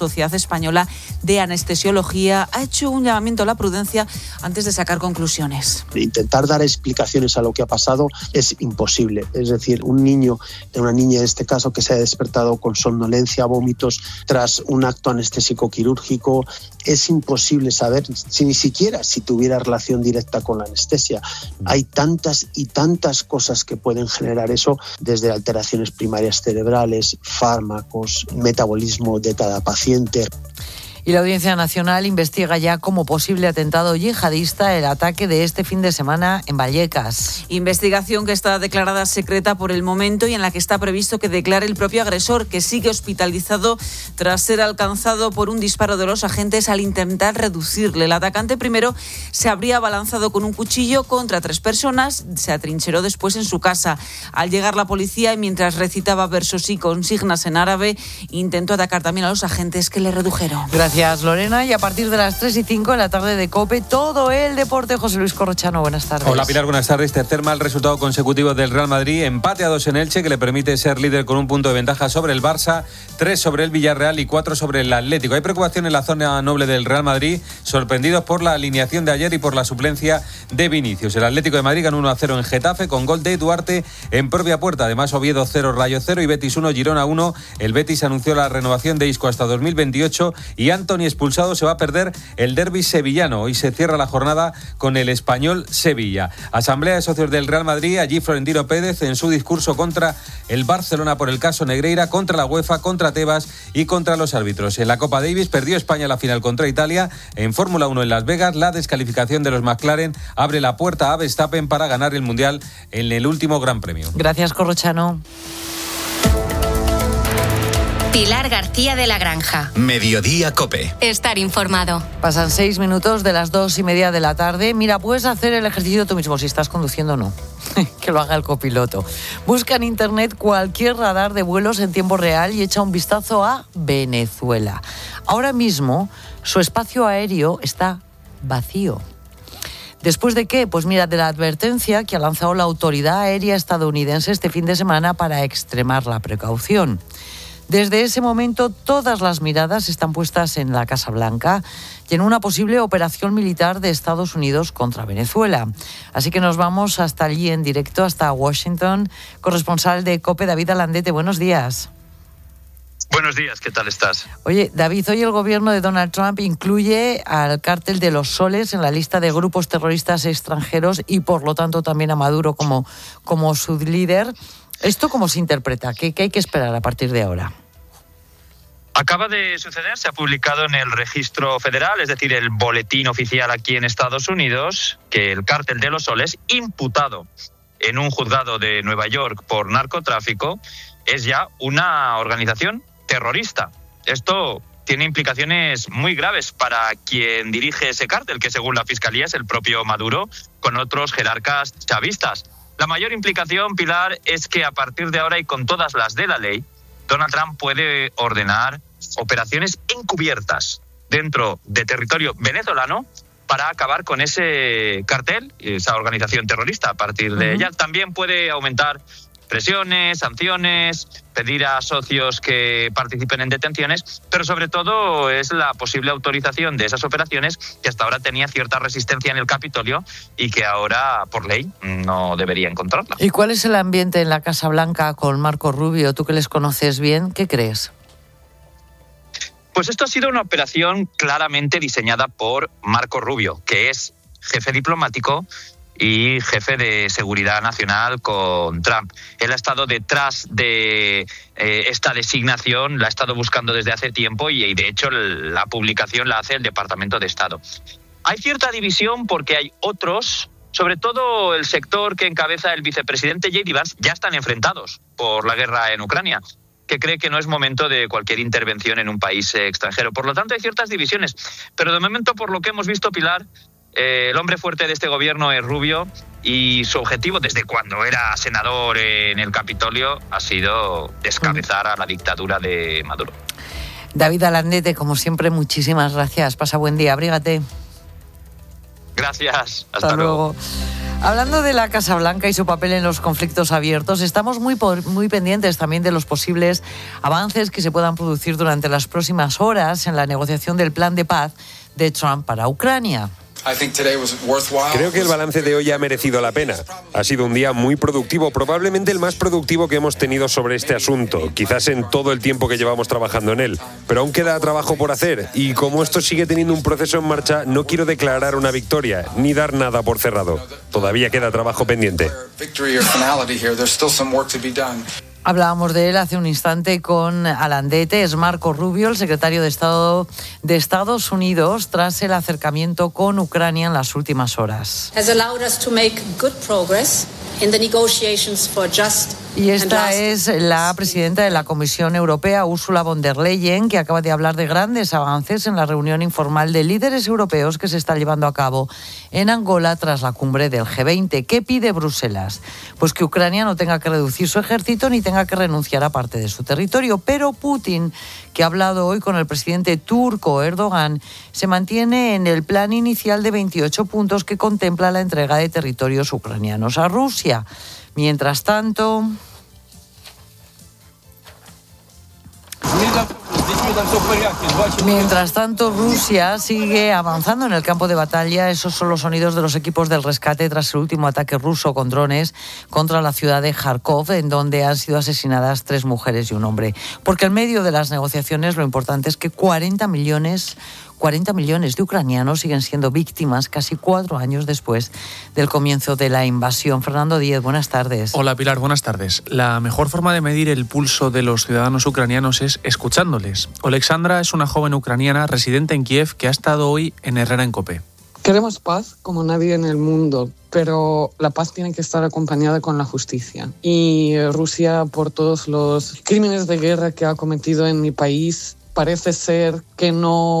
Española de Anestesiología ha hecho un llamamiento a la prudencia antes de sacar conclusiones. Intentar dar explicaciones a lo que ha pasado es imposible. Es decir, una niña en este caso que se ha despertado con somnolencia, vómitos tras un acto anestésico quirúrgico, es imposible saber ni siquiera si tuviera relación directa con la anestesia. Hay tantas y tantas cosas que pueden generar eso, desde alteraciones primarias cerebrales, fármacos, metabolismo de cada paciente. Y la Audiencia Nacional investiga ya como posible atentado yihadista el ataque de este fin de semana en Vallecas. Investigación que está declarada secreta por el momento y en la que está previsto que declare el propio agresor, que sigue hospitalizado tras ser alcanzado por un disparo de los agentes al intentar reducirle. El atacante primero se habría abalanzado con un cuchillo contra 3 personas, se atrincheró después en su casa. Al llegar la policía y mientras recitaba versos y consignas en árabe, intentó atacar también a los agentes que le redujeron. Gracias, Lorena. Y a partir de las 3:05 en la tarde de COPE, todo el deporte. José Luis Corrochano, buenas tardes. Hola, Pilar, buenas tardes. Tercer mal resultado consecutivo del Real Madrid. Empate a 2 en Elche, que le permite ser líder con un punto de ventaja sobre el Barça, 3 sobre el Villarreal y 4 sobre el Atlético. Hay preocupación en la zona noble del Real Madrid, sorprendidos por la alineación de ayer y por la suplencia de Vinicius. El Atlético de Madrid ganó 1-0 en Getafe con gol de Duarte en propia puerta. Además, Oviedo 0, Rayo 0 y Betis 1, Girona 1. El Betis anunció la renovación de Isco hasta 2028 y Antony expulsado. Se va a perder el derbi sevillano. Hoy se cierra la jornada con el Español Sevilla. Asamblea de socios del Real Madrid. Allí Florentino Pérez en su discurso contra el Barcelona por el caso Negreira, contra la UEFA, contra Tebas y contra los árbitros. En la Copa Davis perdió España la final contra Italia. En Fórmula 1 en Las Vegas, la descalificación de los McLaren abre la puerta a Verstappen para ganar el Mundial en el último Gran Premio. Gracias, Corrochano. Pilar García de la Granja. Mediodía COPE. Estar informado. Pasan 6 minutos de las 2:30 de la tarde. Mira, puedes hacer el ejercicio tú mismo si estás conduciendo o no. Que lo haga el copiloto. Busca en internet cualquier radar de vuelos en tiempo real y echa un vistazo a Venezuela. Ahora mismo su espacio aéreo está vacío. ¿Después de qué? Pues mira, de la advertencia que ha lanzado la autoridad aérea estadounidense este fin de semana para extremar la precaución. Desde ese momento, todas las miradas están puestas en la Casa Blanca y en una posible operación militar de Estados Unidos contra Venezuela. Así que nos vamos hasta allí en directo, hasta Washington. Corresponsal de COPE, David Alandete, buenos días. Buenos días, ¿qué tal estás? Oye, David, hoy el gobierno de Donald Trump incluye al cártel de los Soles en la lista de grupos terroristas extranjeros y, por lo tanto, también a Maduro como su líder. ¿Esto cómo se interpreta? ¿Qué hay que esperar a partir de ahora? Acaba de suceder, se ha publicado en el registro federal, es decir, el boletín oficial aquí en Estados Unidos, que el cártel de los Soles, imputado en un juzgado de Nueva York por narcotráfico, es ya una organización terrorista. Esto tiene implicaciones muy graves para quien dirige ese cártel, que según la Fiscalía es el propio Maduro, con otros jerarcas chavistas. La mayor implicación, Pilar, es que a partir de ahora y con todas las de la ley, Donald Trump puede ordenar operaciones encubiertas dentro de territorio venezolano para acabar con ese cartel, esa organización terrorista. A partir de ella también puede aumentar presiones, sanciones, pedir a socios que participen en detenciones, pero sobre todo es la posible autorización de esas operaciones que hasta ahora tenía cierta resistencia en el Capitolio y que ahora, por ley, no debería encontrarla. ¿Y cuál es el ambiente en la Casa Blanca con Marco Rubio? Tú que les conoces bien, ¿qué crees? Pues esto ha sido una operación claramente diseñada por Marco Rubio, que es jefe diplomático y jefe de seguridad nacional con Trump. Él ha estado detrás de esta designación, la ha estado buscando desde hace tiempo y de hecho la publicación la hace el Departamento de Estado. Hay cierta división porque hay otros, sobre todo el sector que encabeza el vicepresidente J.D. Vance, ya están enfrentados por la guerra en Ucrania, que cree que no es momento de cualquier intervención en un país extranjero. Por lo tanto, hay ciertas divisiones. Pero de momento, por lo que hemos visto, Pilar, el hombre fuerte de este gobierno es Rubio y su objetivo desde cuando era senador en el Capitolio ha sido descabezar a la dictadura de Maduro. David Alandete, como siempre, muchísimas gracias. Pasa buen día, abrígate. Gracias, hasta luego. Hablando de la Casa Blanca y su papel en los conflictos abiertos, estamos muy pendientes también de los posibles avances que se puedan producir durante las próximas horas en la negociación del plan de paz de Trump para Ucrania. Creo que el balance de hoy ha merecido la pena. Ha sido un día muy productivo, probablemente el más productivo que hemos tenido sobre este asunto, quizás en todo el tiempo que llevamos trabajando en él. Pero aún queda trabajo por hacer y como esto sigue teniendo un proceso en marcha, no quiero declarar una victoria ni dar nada por cerrado. Todavía queda trabajo pendiente. Hablábamos de él hace un instante con Alan Dete, es Marco Rubio, el secretario de Estado de Estados Unidos, tras el acercamiento con Ucrania en las últimas horas. Y esta es la presidenta de la Comisión Europea, Ursula von der Leyen, que acaba de hablar de grandes avances en la reunión informal de líderes europeos que se está llevando a cabo en Angola tras la cumbre del G20. ¿Qué pide Bruselas? Pues que Ucrania no tenga que reducir su ejército ni tenga que renunciar a parte de su territorio. Pero Putin, que ha hablado hoy con el presidente turco Erdogan, se mantiene en el plan inicial de 28 puntos que contempla la entrega de territorios ucranianos a Rusia. Mientras tanto, Rusia sigue avanzando en el campo de batalla. Esos son los sonidos de los equipos del rescate tras el último ataque ruso con drones contra la ciudad de Kharkov, en donde han sido asesinadas 3 mujeres y un hombre. Porque en medio de las negociaciones lo importante es que 40 millones de ucranianos siguen siendo víctimas casi 4 años después del comienzo de la invasión. Fernando Díez, buenas tardes. Hola Pilar, buenas tardes. La mejor forma de medir el pulso de los ciudadanos ucranianos es escuchándoles. Alexandra es una joven ucraniana residente en Kiev que ha estado hoy en Herrera en COPE. Queremos paz como nadie en el mundo, pero la paz tiene que estar acompañada con la justicia. Y Rusia, por todos los crímenes de guerra que ha cometido en mi país, parece ser que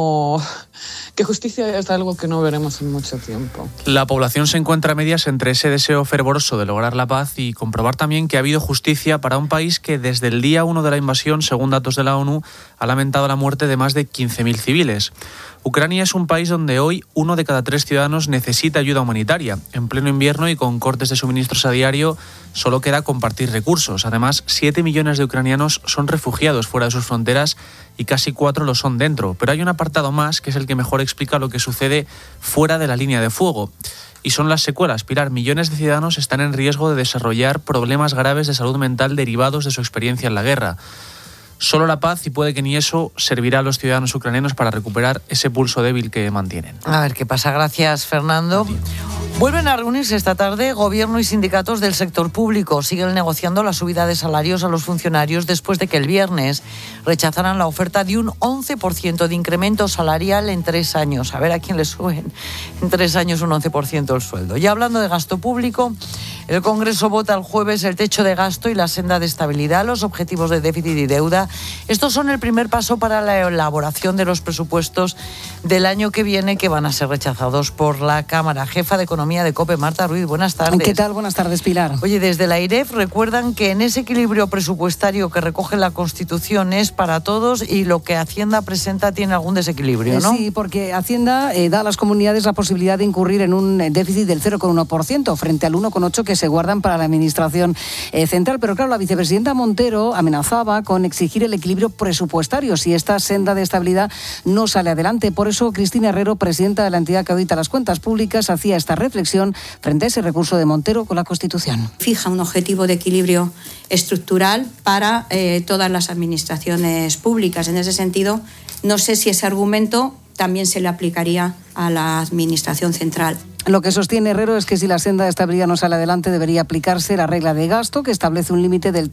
justicia es algo que no veremos en mucho tiempo. La población se encuentra a medias entre ese deseo fervoroso de lograr la paz y comprobar también que ha habido justicia para un país que desde el día 1 de la invasión, según datos de la ONU, ha lamentado la muerte de más de 15.000 civiles. Ucrania es un país donde hoy 1 de cada 3 ciudadanos necesita ayuda humanitaria. En pleno invierno y con cortes de suministros a diario, solo queda compartir recursos. Además, 7 millones de ucranianos son refugiados fuera de sus fronteras y casi 4 lo son dentro. Pero hay un apartado más que es el que mejor explica lo que sucede fuera de la línea de fuego. Y son las secuelas. Pilar, millones de ciudadanos están en riesgo de desarrollar problemas graves de salud mental derivados de su experiencia en la guerra. Solo la paz, y puede que ni eso, servirá a los ciudadanos ucranianos para recuperar ese pulso débil que mantienen. A ver qué pasa. Gracias, Fernando. Vuelven a reunirse esta tarde gobierno y sindicatos del sector público. Siguen negociando la subida de salarios a los funcionarios después de que el viernes rechazaran la oferta de un 11% de incremento salarial en 3 años. A ver a quién le suben en 3 años un 11% el sueldo. Ya hablando de gasto público, el Congreso vota el jueves el techo de gasto y la senda de estabilidad, los objetivos de déficit y deuda. Estos son el primer paso para la elaboración de los presupuestos del año que viene, que van a ser rechazados por la Cámara. Jefa de Economía de COPE, Marta Ruiz, buenas tardes. ¿Qué tal? Buenas tardes, Pilar. Oye, desde la AIREF recuerdan que en ese equilibrio presupuestario que recoge la Constitución es para todos y lo que Hacienda presenta tiene algún desequilibrio, ¿no? Sí, porque Hacienda da a las comunidades la posibilidad de incurrir en un déficit del 0,1% frente al 1,8% que se guardan para la Administración Central. Pero claro, la vicepresidenta Montero amenazaba con exigir el equilibrio presupuestario si esta senda de estabilidad no sale adelante. Por eso Cristina Herrero, presidenta de la entidad que audita las cuentas públicas, hacía esta reflexión frente a ese recurso de Montero con la Constitución. Fija un objetivo de equilibrio estructural para todas las administraciones públicas. En ese sentido, no sé si ese argumento también se le aplicaría a la Administración Central. Lo que sostiene Herrero es que si la senda de estabilidad no sale adelante debería aplicarse la regla de gasto, que establece un límite del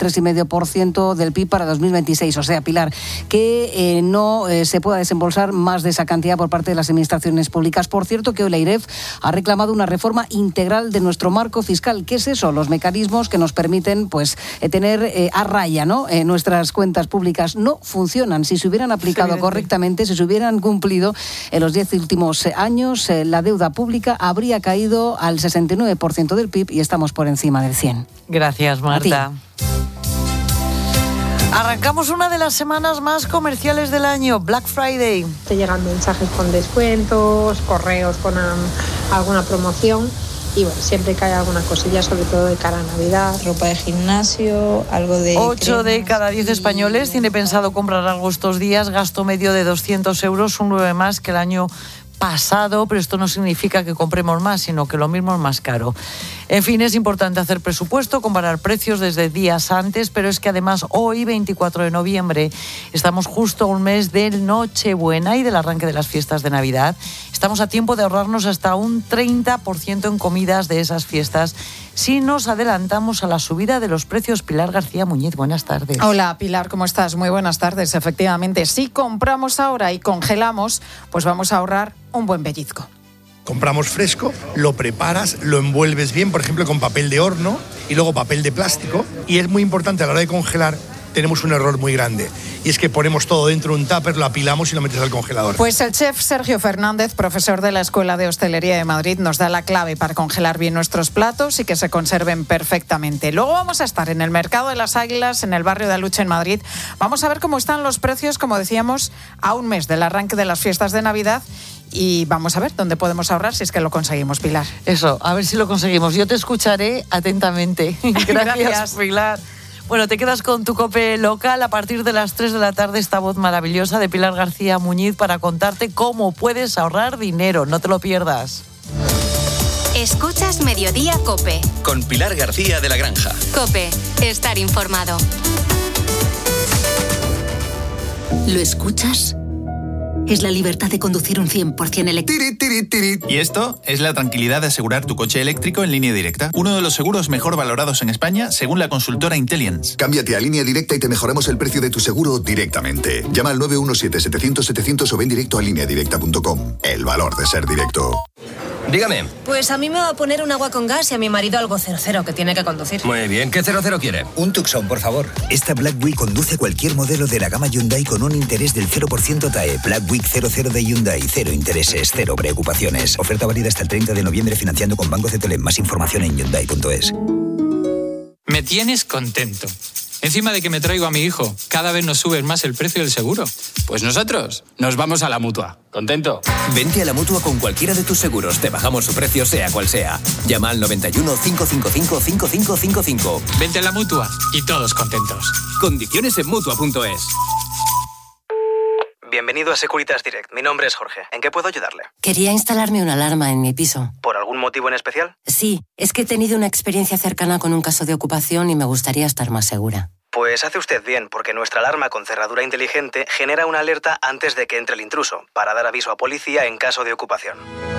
3,5% del PIB para 2026. O sea, Pilar, que no se pueda desembolsar más de esa cantidad por parte de las administraciones públicas. Por cierto, que hoy la AIREF ha reclamado una reforma integral de nuestro marco fiscal. ¿Qué es eso? Los mecanismos que nos permiten tener a raya, ¿no? Nuestras cuentas públicas no funcionan. Si se hubieran aplicado correctamente, si se hubieran cumplido en los 10 últimos años, la deuda pública habría caído al 69% del PIB y estamos por encima del 100%. Gracias, Marta. Arrancamos una de las semanas más comerciales del año, Black Friday. Te llegan mensajes con descuentos, correos con alguna promoción Y bueno, siempre cae alguna cosilla, sobre todo de cara a Navidad. Ropa de gimnasio, algo de... 8 de cada 10 españoles tiene pensado comprar algo estos días, gasto medio de 200 euros, un 9 más que el año pasado, pero esto no significa que compremos más, sino que lo mismo es más caro. En fin, es importante hacer presupuesto, comparar precios desde días antes, pero es que además hoy, 24 de noviembre, estamos justo a un mes del Nochebuena y del arranque de las fiestas de Navidad. Estamos a tiempo de ahorrarnos hasta un 30% en comidas de esas fiestas si nos adelantamos a la subida de los precios. Pilar García Muñiz, buenas tardes. Hola Pilar, ¿cómo estás? Muy buenas tardes. Efectivamente, si compramos ahora y congelamos, pues vamos a ahorrar un buen pellizco. Compramos fresco, lo preparas, lo envuelves bien, por ejemplo, con papel de horno y luego papel de plástico. Y es muy importante a la hora de congelar, tenemos un error muy grande. Y es que ponemos todo dentro de un tupper, lo apilamos y lo metes al congelador. Pues el chef Sergio Fernández, profesor de la Escuela de Hostelería de Madrid, nos da la clave para congelar bien nuestros platos y que se conserven perfectamente. Luego vamos a estar en el Mercado de las Águilas, en el barrio de Aluche, en Madrid. Vamos a ver cómo están los precios, como decíamos, a un mes del arranque de las fiestas de Navidad. Y vamos a ver dónde podemos ahorrar si es que lo conseguimos, Pilar. Eso, a ver si lo conseguimos. Yo te escucharé atentamente. Gracias, Pilar. Bueno, te quedas con tu COPE local. A partir de las 3 de la tarde, esta voz maravillosa de Pilar García Muñiz para contarte cómo puedes ahorrar dinero. No te lo pierdas. Escuchas Mediodía COPE. Con Pilar García de la Granja. COPE, estar informado. ¿Lo escuchas? Es la libertad de conducir un 100% eléctrico. Y esto es la tranquilidad de asegurar tu coche eléctrico en Línea Directa. Uno de los seguros mejor valorados en España, según la consultora Intelliance. Cámbiate a Línea Directa y te mejoramos el precio de tu seguro directamente. Llama al 917-700-700 o ven directo a lineadirecta.com. El valor de ser directo. Dígame. Pues a mí me va a poner un agua con gas y a mi marido algo 00 que tiene que conducir. Muy bien, ¿qué 00 quiere? Un Tucson, por favor. Esta Black Week conduce cualquier modelo de la gama Hyundai con un interés del 0% TAE. Black Week 00 de Hyundai. 0 intereses, 0 preocupaciones. Oferta válida hasta el 30 de noviembre financiando con Banco CTLM. Más información en Hyundai.es. Me tienes contento. Encima de que me traigo a mi hijo, cada vez nos sube más el precio del seguro. Pues nosotros nos vamos a la Mutua. ¿Contento? Vente a la Mutua con cualquiera de tus seguros. Te bajamos su precio sea cual sea. Llama al 91 555 5555. Vente a la Mutua y todos contentos. Condiciones en Mutua.es. Bienvenido a Securitas Direct. Mi nombre es Jorge. ¿En qué puedo ayudarle? Quería instalarme una alarma en mi piso. ¿Por algún motivo en especial? Sí, es que he tenido una experiencia cercana con un caso de ocupación y me gustaría estar más segura. Pues hace usted bien, porque nuestra alarma con cerradura inteligente genera una alerta antes de que entre el intruso, para dar aviso a policía en caso de ocupación.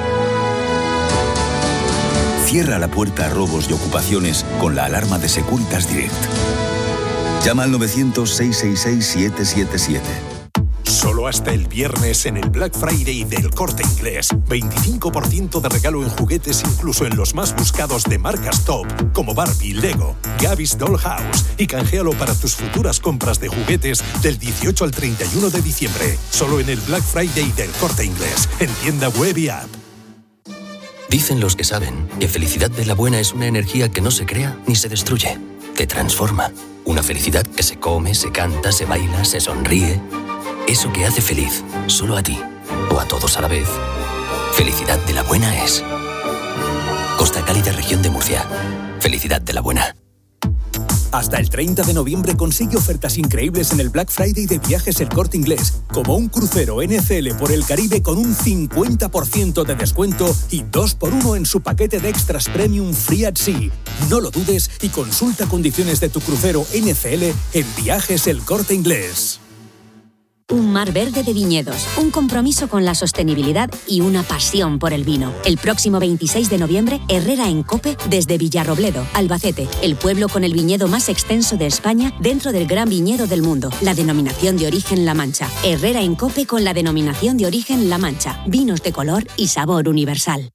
Cierra la puerta a robos y ocupaciones con la alarma de Securitas Direct. Llama al 900-666-777. Solo hasta el viernes en el Black Friday del Corte Inglés. 25% de regalo en juguetes, incluso en los más buscados de marcas top, como Barbie, Lego, Gabby's Dollhouse. Y canjealo para tus futuras compras de juguetes del 18 al 31 de diciembre. Solo en el Black Friday del Corte Inglés, en tienda web y app. Dicen los que saben que felicidad de la buena es una energía que no se crea ni se destruye, que transforma. Una felicidad que se come, se canta, se baila, se sonríe. Eso que hace feliz, solo a ti, o a todos a la vez. Felicidad de la buena es Costa Cálida, región de Murcia. Felicidad de la buena. Hasta el 30 de noviembre consigue ofertas increíbles en el Black Friday de Viajes El Corte Inglés, como un crucero NCL por el Caribe con un 50% de descuento y 2x1 en su paquete de extras premium Free at Sea. No lo dudes y consulta condiciones de tu crucero NCL en Viajes El Corte Inglés. Un mar verde de viñedos, un compromiso con la sostenibilidad y una pasión por el vino. El próximo 26 de noviembre, Herrera en COPE desde Villarrobledo, Albacete, el pueblo con el viñedo más extenso de España dentro del gran viñedo del mundo, la denominación de origen La Mancha. Herrera en COPE con la denominación de origen La Mancha. Vinos de color y sabor universal.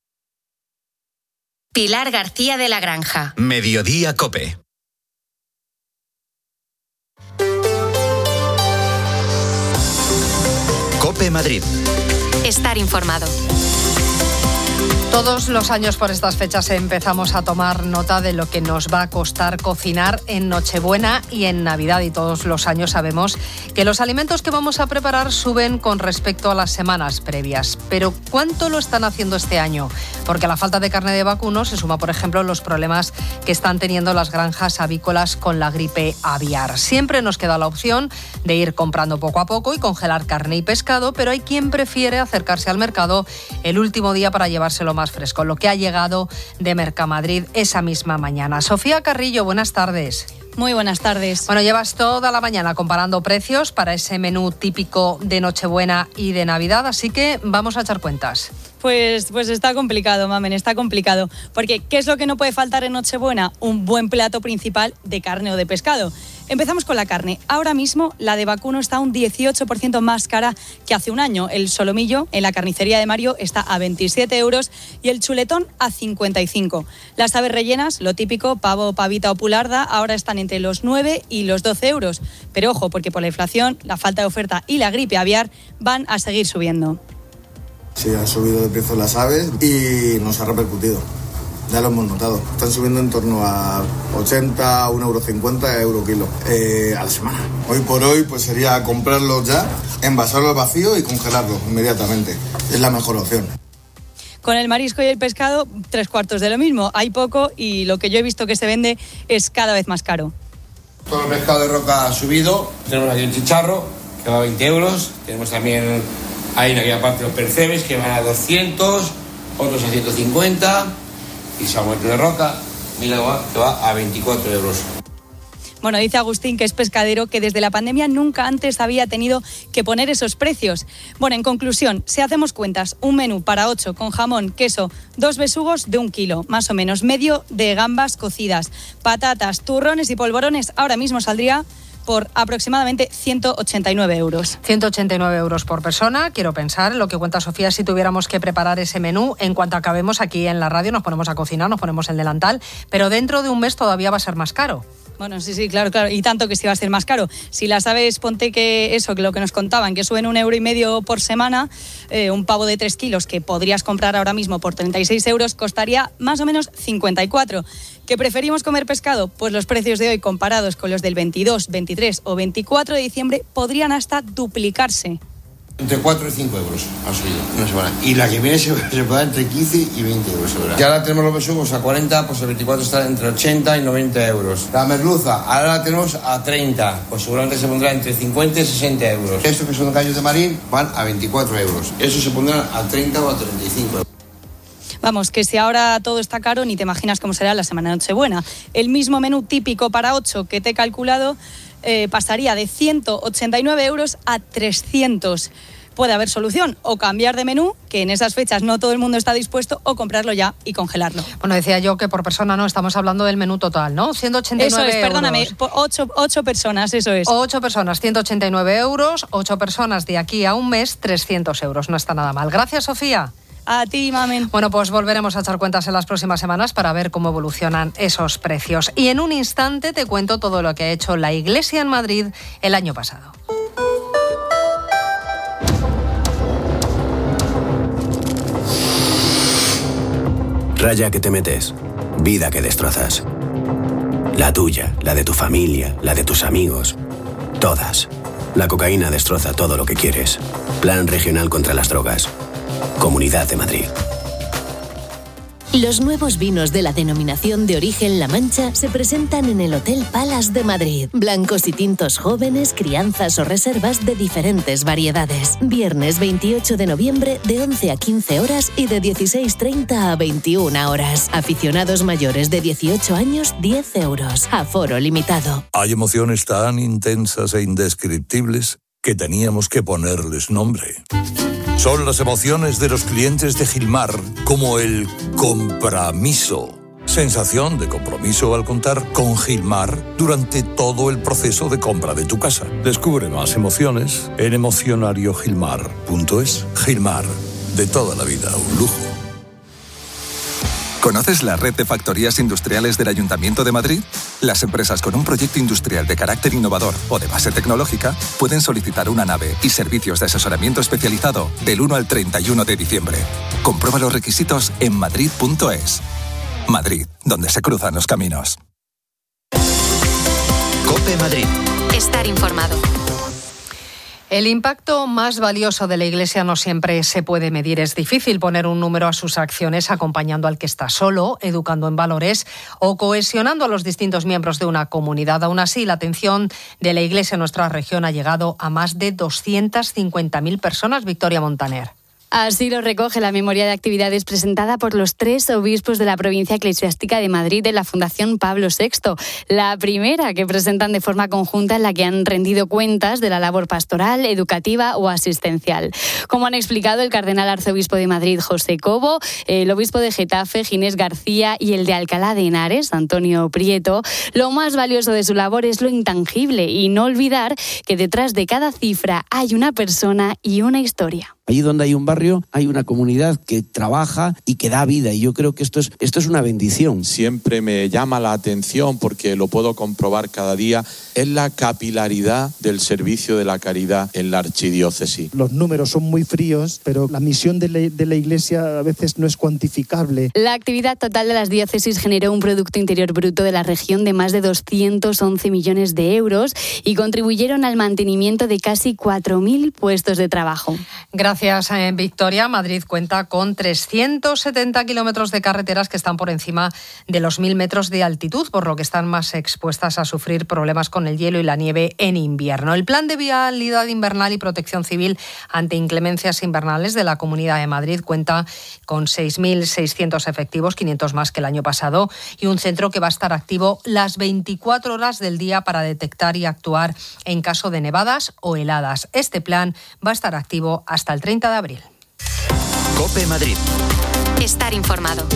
Pilar García de la Granja. Mediodía COPE. COPE Madrid. Estar informado. Todos los años por estas fechas empezamos a tomar nota de lo que nos va a costar cocinar en Nochebuena y en Navidad, y todos los años sabemos que los alimentos que vamos a preparar suben con respecto a las semanas previas. Pero ¿cuánto lo están haciendo este año? porque a la falta de carne de vacuno se suma, por ejemplo, los problemas que están teniendo las granjas avícolas con la gripe aviar. Siempre nos queda la opción de ir comprando poco a poco y congelar carne y pescado, pero hay quien prefiere acercarse al mercado el último día para llevárselo más fresco, lo que ha llegado de Mercamadrid esa misma mañana. Sofía Carrillo, buenas tardes. Muy buenas tardes. Bueno, llevas toda la mañana comparando precios para ese menú típico de Nochebuena y de Navidad, así que vamos a echar cuentas. Pues está complicado, Mamen, está complicado. Porque, ¿qué es lo que no puede faltar en Nochebuena? Un buen plato principal de carne o de pescado. Empezamos con la carne. Ahora mismo la de vacuno está un 18% más cara que hace un año. El solomillo en la carnicería de Mario está a 27 euros y el chuletón a 55. Las aves rellenas, lo típico, pavo, pavita o pularda, ahora están entre los 9 y los 12 euros. Pero ojo, porque por la inflación, la falta de oferta y la gripe aviar van a seguir subiendo. Sí, han subido de precio las aves y nos ha repercutido. Ya lo hemos notado. Están subiendo en torno a 80, 1,50 euro kilo a la semana. Hoy por hoy pues sería comprarlos ya, envasarlos al vacío y congelarlos inmediatamente. Es la mejor opción. Con el marisco y el pescado, 3/4 de lo mismo. Hay poco y lo que yo he visto que se vende es cada vez más caro. Todo el pescado de roca ha subido. Tenemos aquí un chicharro que va a 20 euros. Tenemos también, hay aquí aparte los percebes que van a 200, otros a 150. Y salmón de roca, mira, que va a 24 euros. Bueno, dice Agustín, que es pescadero, que desde la pandemia nunca antes había tenido que poner esos precios. Bueno, en conclusión, si hacemos cuentas, un menú para 8 con jamón, queso, 2 besugos de 1 kilo, más o menos, medio de gambas cocidas, patatas, turrones y polvorones, ahora mismo saldría por aproximadamente 189 euros. 189 euros por persona. Quiero pensar lo que cuenta Sofía si tuviéramos que preparar ese menú. En cuanto acabemos aquí en la radio, nos ponemos a cocinar, nos ponemos el delantal, pero dentro de un mes todavía va a ser más caro. Bueno, sí, claro. Y tanto que sí va a ser más caro. Si las aves, ponte que eso, que lo que nos contaban, que suben 1,5 € por semana, un pavo de 3 kilos que podrías comprar ahora mismo por 36 euros, costaría más o menos 54. ¿Que preferimos comer pescado? Pues los precios de hoy comparados con los del 22, 23 o 24 de diciembre podrían hasta duplicarse. Entre 4 y 5 euros ha subido una semana. Y la que viene se puede entre 15 y 20 euros. Y ahora tenemos los besugos a 40, pues el 24 está entre 80 y 90 euros. La merluza, ahora la tenemos a 30, pues seguramente se pondrá entre 50 y 60 euros. Estos que son gallos de marín van a 24 euros. Eso se pondrá a 30 o a 35 euros. Vamos, que si ahora todo está caro, ni te imaginas cómo será la semana de Nochebuena. El mismo menú típico para 8 que te he calculado pasaría de 189 euros a 300. Puede haber solución, o cambiar de menú, que en esas fechas no todo el mundo está dispuesto, o comprarlo ya y congelarlo. Bueno, decía yo que por persona no, estamos hablando del menú total, ¿no? 189 eso es, euros. Perdóname, 8 personas, eso es. 8 personas, 189 euros, 8 personas de aquí a un mes, 300 euros. No está nada mal. Gracias, Sofía. A ti, Mamen. Bueno, pues volveremos a echar cuentas en las próximas semanas para ver cómo evolucionan esos precios. Y en un instante te cuento todo lo que ha hecho la Iglesia en Madrid el año pasado. Raya que te metes, vida que destrozas. La tuya, la de tu familia, la de tus amigos. Todas. La cocaína destroza todo lo que quieres. Plan Regional contra las Drogas. Comunidad de Madrid. Los nuevos vinos de la denominación de origen La Mancha se presentan en el Hotel Palace de Madrid. Blancos y tintos jóvenes, crianzas o reservas de diferentes variedades. Viernes 28 de noviembre de 11 a 15 horas y de 16:30 a 21 horas. Aficionados mayores de 18 años, 10 euros. Aforo limitado. Hay emociones tan intensas e indescriptibles que teníamos que ponerles nombre. Son las emociones de los clientes de Gilmar, como el compromiso. Sensación de compromiso al contar con Gilmar durante todo el proceso de compra de tu casa. Descubre más emociones en emocionariogilmar.es. Gilmar, de toda la vida, un lujo. ¿Conoces la red de factorías industriales del Ayuntamiento de Madrid? Las empresas con un proyecto industrial de carácter innovador o de base tecnológica pueden solicitar una nave y servicios de asesoramiento especializado del 1 al 31 de diciembre. Comprueba los requisitos en madrid.es. Madrid, donde se cruzan los caminos. COPE Madrid. Estar informado. El impacto más valioso de la Iglesia no siempre se puede medir. Es difícil poner un número a sus acciones acompañando al que está solo, educando en valores o cohesionando a los distintos miembros de una comunidad. Aún así, la atención de la Iglesia en nuestra región ha llegado a más de 250.000 personas. Victoria Montaner. Así lo recoge la memoria de actividades presentada por los 3 obispos de la provincia eclesiástica de Madrid de la Fundación Pablo VI. La primera que presentan de forma conjunta en la que han rendido cuentas de la labor pastoral, educativa o asistencial. Como han explicado el cardenal arzobispo de Madrid, José Cobo, el obispo de Getafe, Ginés García, y el de Alcalá de Henares, Antonio Prieto, lo más valioso de su labor es lo intangible y no olvidar que detrás de cada cifra hay una persona y una historia. Allí donde hay un barrio, hay una comunidad que trabaja y que da vida, y yo creo que esto es una bendición. Siempre me llama la atención, porque lo puedo comprobar cada día, es la capilaridad del servicio de la caridad en la archidiócesis. Los números son muy fríos, pero la misión de la Iglesia a veces no es cuantificable. La actividad total de las diócesis generó un Producto Interior Bruto de la región de más de 211 millones de euros y contribuyeron al mantenimiento de casi 4.000 puestos de trabajo. Gracias, Victoria. Madrid cuenta con 370 kilómetros de carreteras que están por encima de los 1.000 metros de altitud, por lo que están más expuestas a sufrir problemas con el hielo y la nieve en invierno. El Plan de Vialidad Invernal y Protección Civil ante inclemencias invernales de la Comunidad de Madrid cuenta con 6.600 efectivos, 500 más que el año pasado, y un centro que va a estar activo las 24 horas del día para detectar y actuar en caso de nevadas o heladas. Este plan va a estar activo hasta el 30 de abril. COPE Madrid. Estar informado.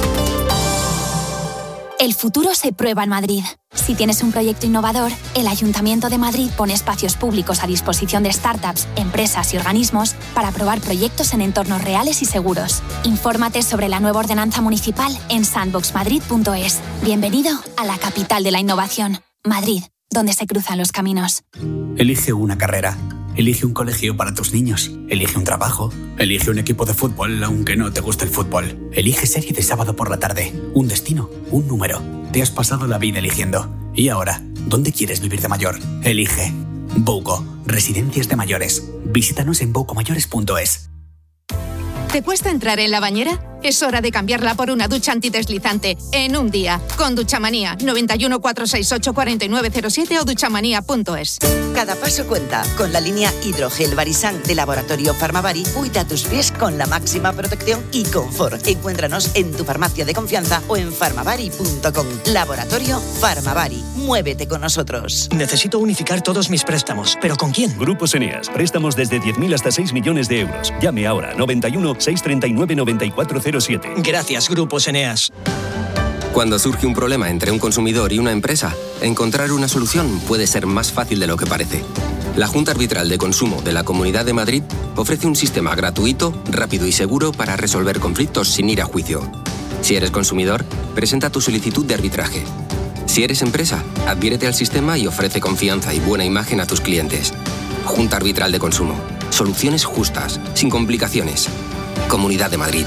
El futuro se prueba en Madrid. Si tienes un proyecto innovador, el Ayuntamiento de Madrid pone espacios públicos a disposición de startups, empresas y organismos para probar proyectos en entornos reales y seguros. Infórmate sobre la nueva ordenanza municipal en sandboxmadrid.es. Bienvenido a la capital de la innovación. Madrid, donde se cruzan los caminos. Elige una carrera. Elige un colegio para tus niños. Elige un trabajo. Elige un equipo de fútbol, aunque no te guste el fútbol. Elige serie de sábado por la tarde. Un destino, un número. Te has pasado la vida eligiendo. ¿Y ahora? ¿Dónde quieres vivir de mayor? Elige. Bouco, residencias de mayores. Visítanos en boucomayores.es. ¿Te cuesta entrar en la bañera? Es hora de cambiarla por una ducha antideslizante en un día. Con Duchamanía, 91 468 4907 o duchamanía.es. Cada paso cuenta. Con la línea Hidrogel Barisan de Laboratorio Farmavari, cuida tus pies con la máxima protección y confort. Encuéntranos en tu farmacia de confianza o en farmavari.com. Laboratorio Farmavari. Muévete con nosotros. Necesito unificar todos mis préstamos, ¿pero con quién? Grupos Eneas. Préstamos desde 10.000 hasta 6 millones de euros. Llame ahora. 91 639 9407. Gracias, Grupos Eneas. Cuando surge un problema entre un consumidor y una empresa, encontrar una solución puede ser más fácil de lo que parece. La Junta Arbitral de Consumo de la Comunidad de Madrid ofrece un sistema gratuito, rápido y seguro para resolver conflictos sin ir a juicio. Si eres consumidor, presenta tu solicitud de arbitraje. Si eres empresa, adhiérete al sistema y ofrece confianza y buena imagen a tus clientes. Junta Arbitral de Consumo. Soluciones justas, sin complicaciones. Comunidad de Madrid.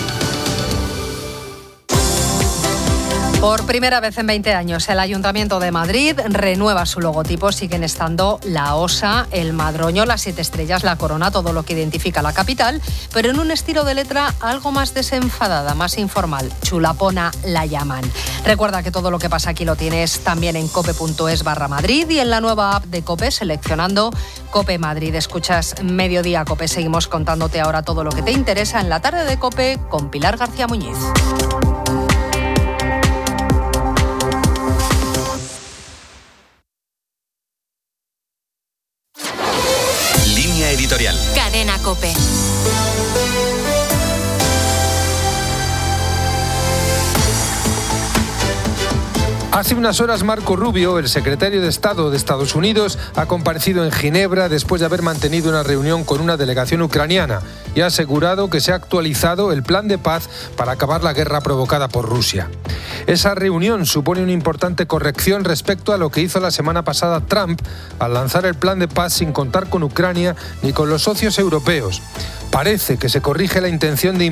Por primera vez en 20 años, el Ayuntamiento de Madrid renueva su logotipo. Siguen estando la osa, el madroño, las 7 estrellas, la corona, todo lo que identifica la capital, pero en un estilo de letra algo más desenfadada, más informal. Chulapona la llaman. Recuerda que todo lo que pasa aquí lo tienes también en cope.es/Madrid y en la nueva app de COPE, seleccionando COPE Madrid. Escuchas Mediodía COPE. Seguimos contándote ahora todo lo que te interesa en la tarde de COPE con Pilar García Muñiz. Editorial. Cadena COPE. Hace unas horas Marco Rubio, el secretario de Estado de Estados Unidos, ha comparecido en Ginebra después de haber mantenido una reunión con una delegación ucraniana y ha asegurado que se ha actualizado el plan de paz para acabar la guerra provocada por Rusia. Esa reunión supone una importante corrección respecto a lo que hizo la semana pasada Trump al lanzar el plan de paz sin contar con Ucrania ni con los socios europeos. Parece que se corrige la intención de